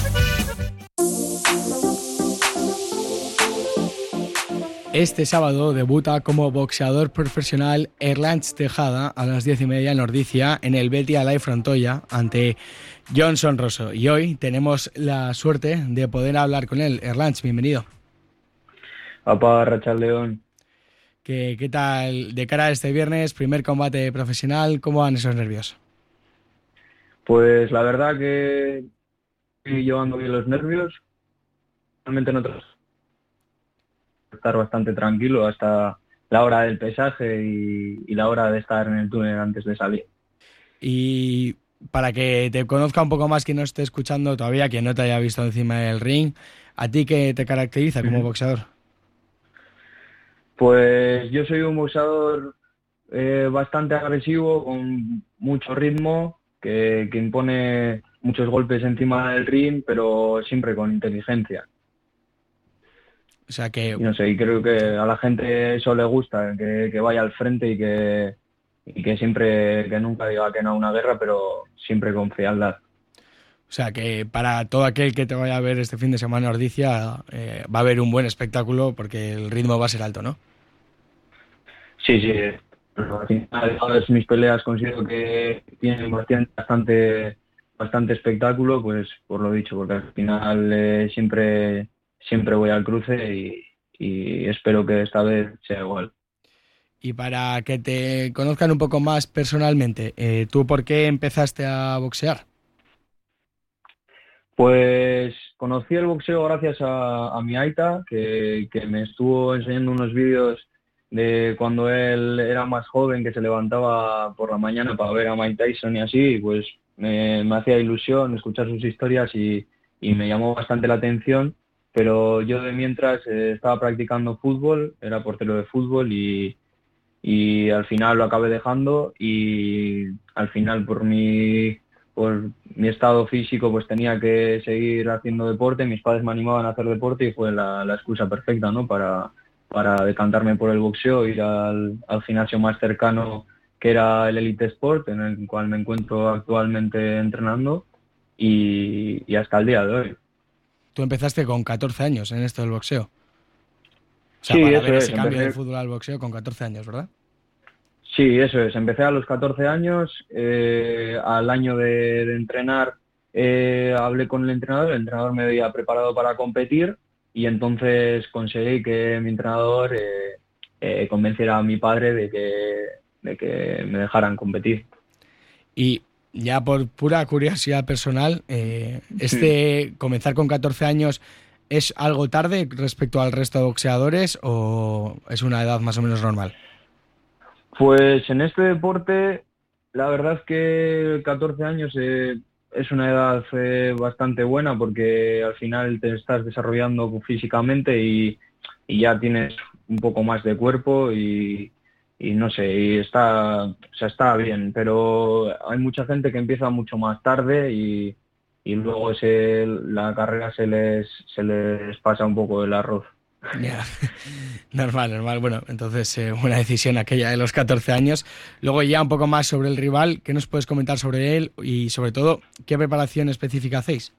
Este sábado debuta como boxeador profesional Erlanz Tejada a las 10:30 en Ordizia, en el Betia Live Frontoya, ante Johnson Rosso. Y hoy tenemos la suerte de poder hablar con él. Erlanz, bienvenido. Apa, Rachaldeón. ¿Qué tal de cara a este viernes, primer combate profesional? ¿Cómo van esos nervios? Pues la verdad que estoy llevando bien los nervios. Realmente no tengo estar bastante tranquilo hasta la hora del pesaje y la hora de estar en el túnel antes de salir. Y para que te conozca un poco más quien no esté escuchando todavía, quien no te haya visto encima del ring, ¿a ti qué te caracteriza como boxeador? Pues yo soy un boxeador bastante agresivo, con mucho ritmo, que impone muchos golpes encima del ring, pero siempre con inteligencia. O sea que... No sé, y creo que a la gente eso le gusta, que vaya al frente y que siempre, que nunca diga que no a una guerra, pero siempre con frialdad. O sea que para todo aquel que te vaya a ver este fin de semana en Ordizia, va a haber un buen espectáculo porque el ritmo va a ser alto, ¿no? Sí. Pero al final, todas mis peleas considero que tienen bastante espectáculo, pues por lo dicho, porque al final siempre voy al cruce y espero que esta vez sea igual. Y para que te conozcan un poco más personalmente, ¿tú por qué empezaste a boxear? Pues conocí el boxeo gracias a mi aita, que me estuvo enseñando unos vídeos de cuando él era más joven, que se levantaba por la mañana para ver a Mike Tyson y así, y pues me hacía ilusión escuchar sus historias y me llamó bastante la atención. Pero yo de mientras estaba practicando fútbol, era portero de fútbol y al final lo acabé dejando, y al final por mi estado físico pues tenía que seguir haciendo deporte. Mis padres me animaban a hacer deporte y fue la excusa perfecta, ¿no? para decantarme por el boxeo, ir al gimnasio más cercano, que era el Elite Sport, en el cual me encuentro actualmente entrenando, y hasta el día de hoy. Tú empezaste con 14 años en esto del boxeo. O sea, sí, para ver ese empecé... cambio del fútbol al boxeo con 14 años, ¿verdad? Sí, eso es. Empecé a los 14 años. Al año de entrenar hablé con el entrenador me había preparado para competir, y entonces conseguí que mi entrenador convenciera a mi padre de que me dejaran competir. Y ya por pura curiosidad personal, comenzar con 14 años, ¿es algo tarde respecto al resto de boxeadores o es una edad más o menos normal? Pues en este deporte la verdad es que 14 años es una edad bastante buena porque al final te estás desarrollando físicamente y ya tienes un poco más de cuerpo y no sé, y está bien, pero hay mucha gente que empieza mucho más tarde y luego la carrera se les pasa un poco el arroz. Ya, normal. Bueno, entonces buena decisión aquella de los 14 años. Luego ya un poco más sobre el rival, ¿qué nos puedes comentar sobre él y sobre todo qué preparación específica hacéis?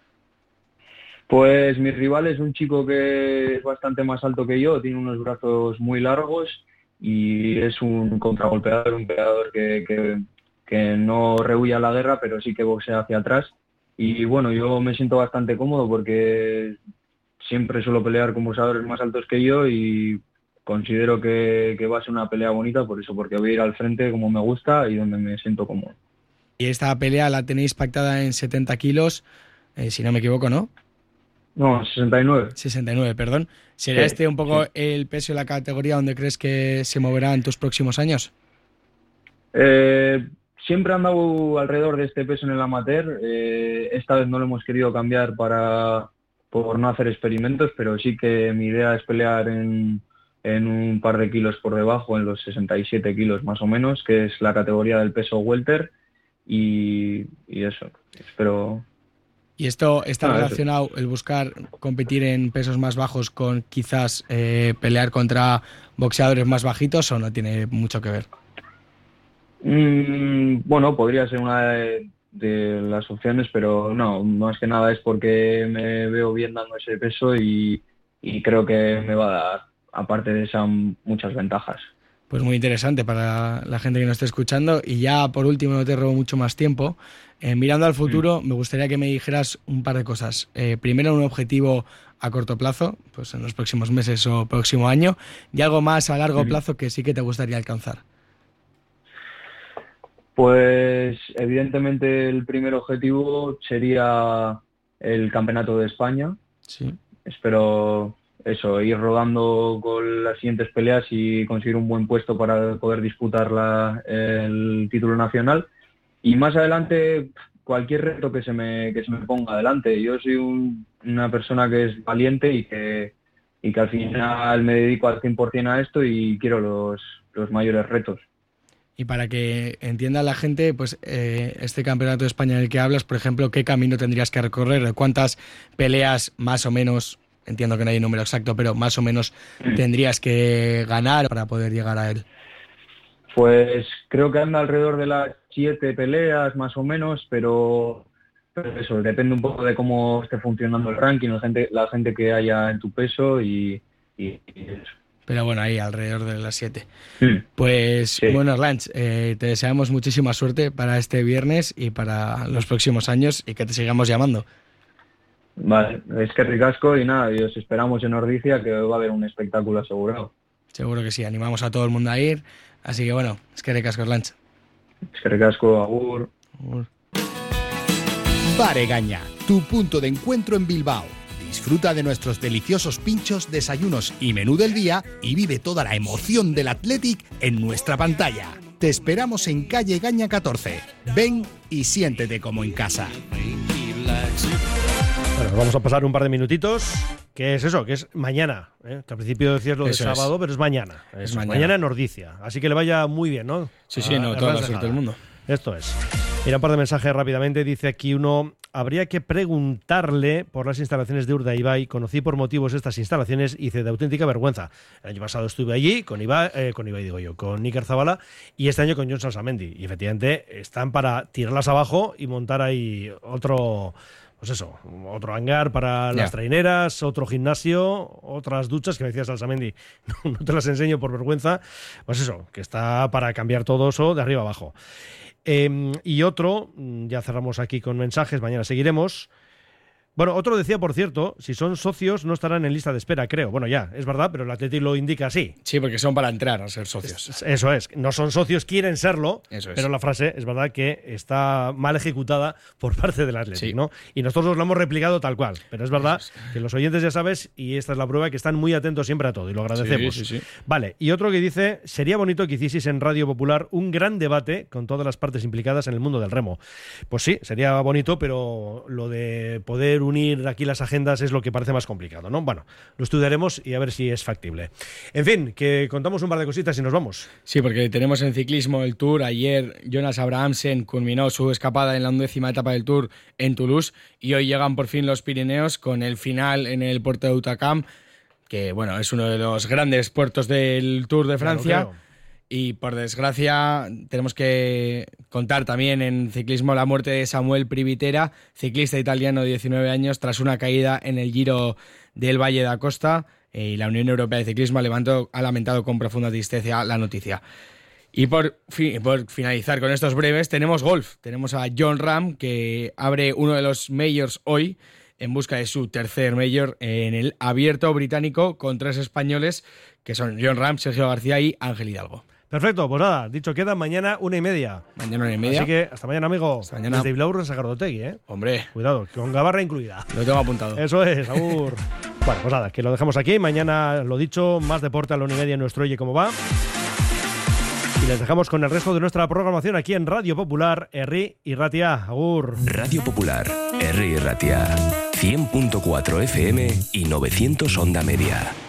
Pues mi rival es un chico que es bastante más alto que yo, tiene unos brazos muy largos y es un contragolpeador, un peleador que no rehúye a la guerra, pero sí que boxea hacia atrás. Y bueno, yo me siento bastante cómodo porque siempre suelo pelear con boxeadores más altos que yo y considero que va a ser una pelea bonita por eso, porque voy a ir al frente como me gusta y donde me siento cómodo. Y esta pelea la tenéis pactada en 70 kilos, si no me equivoco, ¿no? No, 69. 69, perdón. ¿Será este un poco el peso de la categoría donde crees que se moverá en tus próximos años? Siempre he andado alrededor de este peso en el amateur. Esta vez no lo hemos querido cambiar por no hacer experimentos, pero sí que mi idea es pelear en un par de kilos por debajo, en los 67 kilos más o menos, que es la categoría del peso welter, y eso, espero... ¿Y esto está relacionado, el buscar competir en pesos más bajos, con quizás pelear contra boxeadores más bajitos, o no tiene mucho que ver? Bueno, podría ser una de las opciones, pero no, más que nada es porque me veo bien dando ese peso y creo que me va a dar, aparte de esas, muchas ventajas. Pues muy interesante para la gente que nos esté escuchando. Y ya por último, no te robo mucho más tiempo, mirando al futuro, me gustaría que me dijeras un par de cosas. Primero, un objetivo a corto plazo, pues en los próximos meses o próximo año, y algo más a largo plazo que sí que te gustaría alcanzar. Pues evidentemente el primer objetivo sería el Campeonato de España. Sí. Espero eso, ir rodando con las siguientes peleas y conseguir un buen puesto para poder disputar el título nacional. Y más adelante, cualquier reto que se me ponga adelante. Yo soy una persona que es valiente y que al final me dedico al 100% a esto y quiero los mayores retos. Y para que entienda la gente, pues este Campeonato de España del que hablas, por ejemplo, ¿qué camino tendrías que recorrer? ¿Cuántas peleas más o menos, entiendo que no hay un número exacto, pero más o menos tendrías que ganar para poder llegar a él? Pues creo que anda alrededor de las 7 peleas más o menos, pero eso, depende un poco de cómo esté funcionando el ranking, la gente que haya en tu peso y eso. Pero bueno, ahí alrededor de las 7. Pues sí. Bueno, Arlanz, te deseamos muchísima suerte para este viernes y para los próximos años y que te sigamos llamando. Vale, es que ricasco y nada, y os esperamos en Ordizia, que va a haber un espectáculo asegurado. Seguro que sí, animamos a todo el mundo a ir. Así que bueno, es que ricasco, Arlanz. Es que ricasco, agur. Bar Egaña, tu punto de encuentro en Bilbao. Disfruta de nuestros deliciosos pinchos, desayunos y menú del día y vive toda la emoción del Athletic en nuestra pantalla. Te esperamos en calle Egaña 14. Ven y siéntete como en casa. Bueno, vamos a pasar un par de minutitos. ¿Qué es eso? Que es mañana. Que al principio decías lo de sábado, pero es mañana. Es mañana en Ordizia. Así que le vaya muy bien, ¿no? Sí, no, toda la suerte del mundo. Esto es. Mira, un par de mensajes rápidamente. Dice aquí uno: habría que preguntarle por las instalaciones de Urdaibai. Conocí por motivos estas instalaciones, hice de auténtica vergüenza. El año pasado estuve allí con Iker Zabala, y este año con Jon Salsamendi. Y efectivamente están para tirarlas abajo y montar ahí otro hangar para las traineras, otro gimnasio, otras duchas, que me decía Salsamendi, no te las enseño por vergüenza. Pues eso, que está para cambiar todo eso de arriba abajo. Y otro, ya cerramos aquí con mensajes, mañana seguiremos. Bueno, otro decía, por cierto, si son socios no estarán en lista de espera, creo. Bueno, ya, es verdad, pero el Atleti lo indica así. Sí, porque son para entrar a ser socios. Eso es, no son socios, quieren serlo, Eso es. pero la frase es verdad que está mal ejecutada por parte del Atleti, ¿no? Y nosotros lo hemos replicado tal cual, pero es verdad que los oyentes ya sabes, y esta es la prueba, que están muy atentos siempre a todo, y lo agradecemos. Sí. Vale, y otro que dice, sería bonito que hicieseis en Radio Popular un gran debate con todas las partes implicadas en el mundo del remo. Pues sí, sería bonito, pero lo de poder unir aquí las agendas es lo que parece más complicado, ¿no? Bueno, lo estudiaremos y a ver si es factible. En fin, que contamos un par de cositas y nos vamos. Sí, porque tenemos en ciclismo el Tour. Ayer Jonas Abrahamsen culminó su escapada en la 11ª etapa del Tour en Toulouse y hoy llegan por fin los Pirineos con el final en el puerto de Hautacam, que bueno, es uno de los grandes puertos del Tour de Francia. Claro. Y por desgracia tenemos que contar también en ciclismo la muerte de Samuel Privitera, ciclista italiano de 19 años, tras una caída en el Giro del Valle de Aosta. Y la Unión Europea de Ciclismo ha lamentado con profunda tristeza la noticia. Y por finalizar con estos breves, tenemos golf. Tenemos a Jon Rahm, que abre uno de los majors hoy en busca de su tercer major en el Abierto británico, con 3 españoles, que son Jon Rahm, Sergio García y Ángel Hidalgo. Perfecto, pues nada, dicho queda, mañana 1:30. Mañana 1:30. Así que hasta mañana, amigo. Hasta mañana. Desde Bilbao, Sagardotegui, ¿eh? Hombre. Cuidado, con gabarra incluida. Lo tengo apuntado. Eso es, agur. Bueno, pues nada, que lo dejamos aquí. Mañana, lo dicho, más deporte a la 1:30 en nuestro Oye Cómo Va. Y les dejamos con el resto de nuestra programación aquí en Radio Popular, Herri y Ratia. Agur. Radio Popular, Herri y Ratia. 100.4 FM y 900 onda media.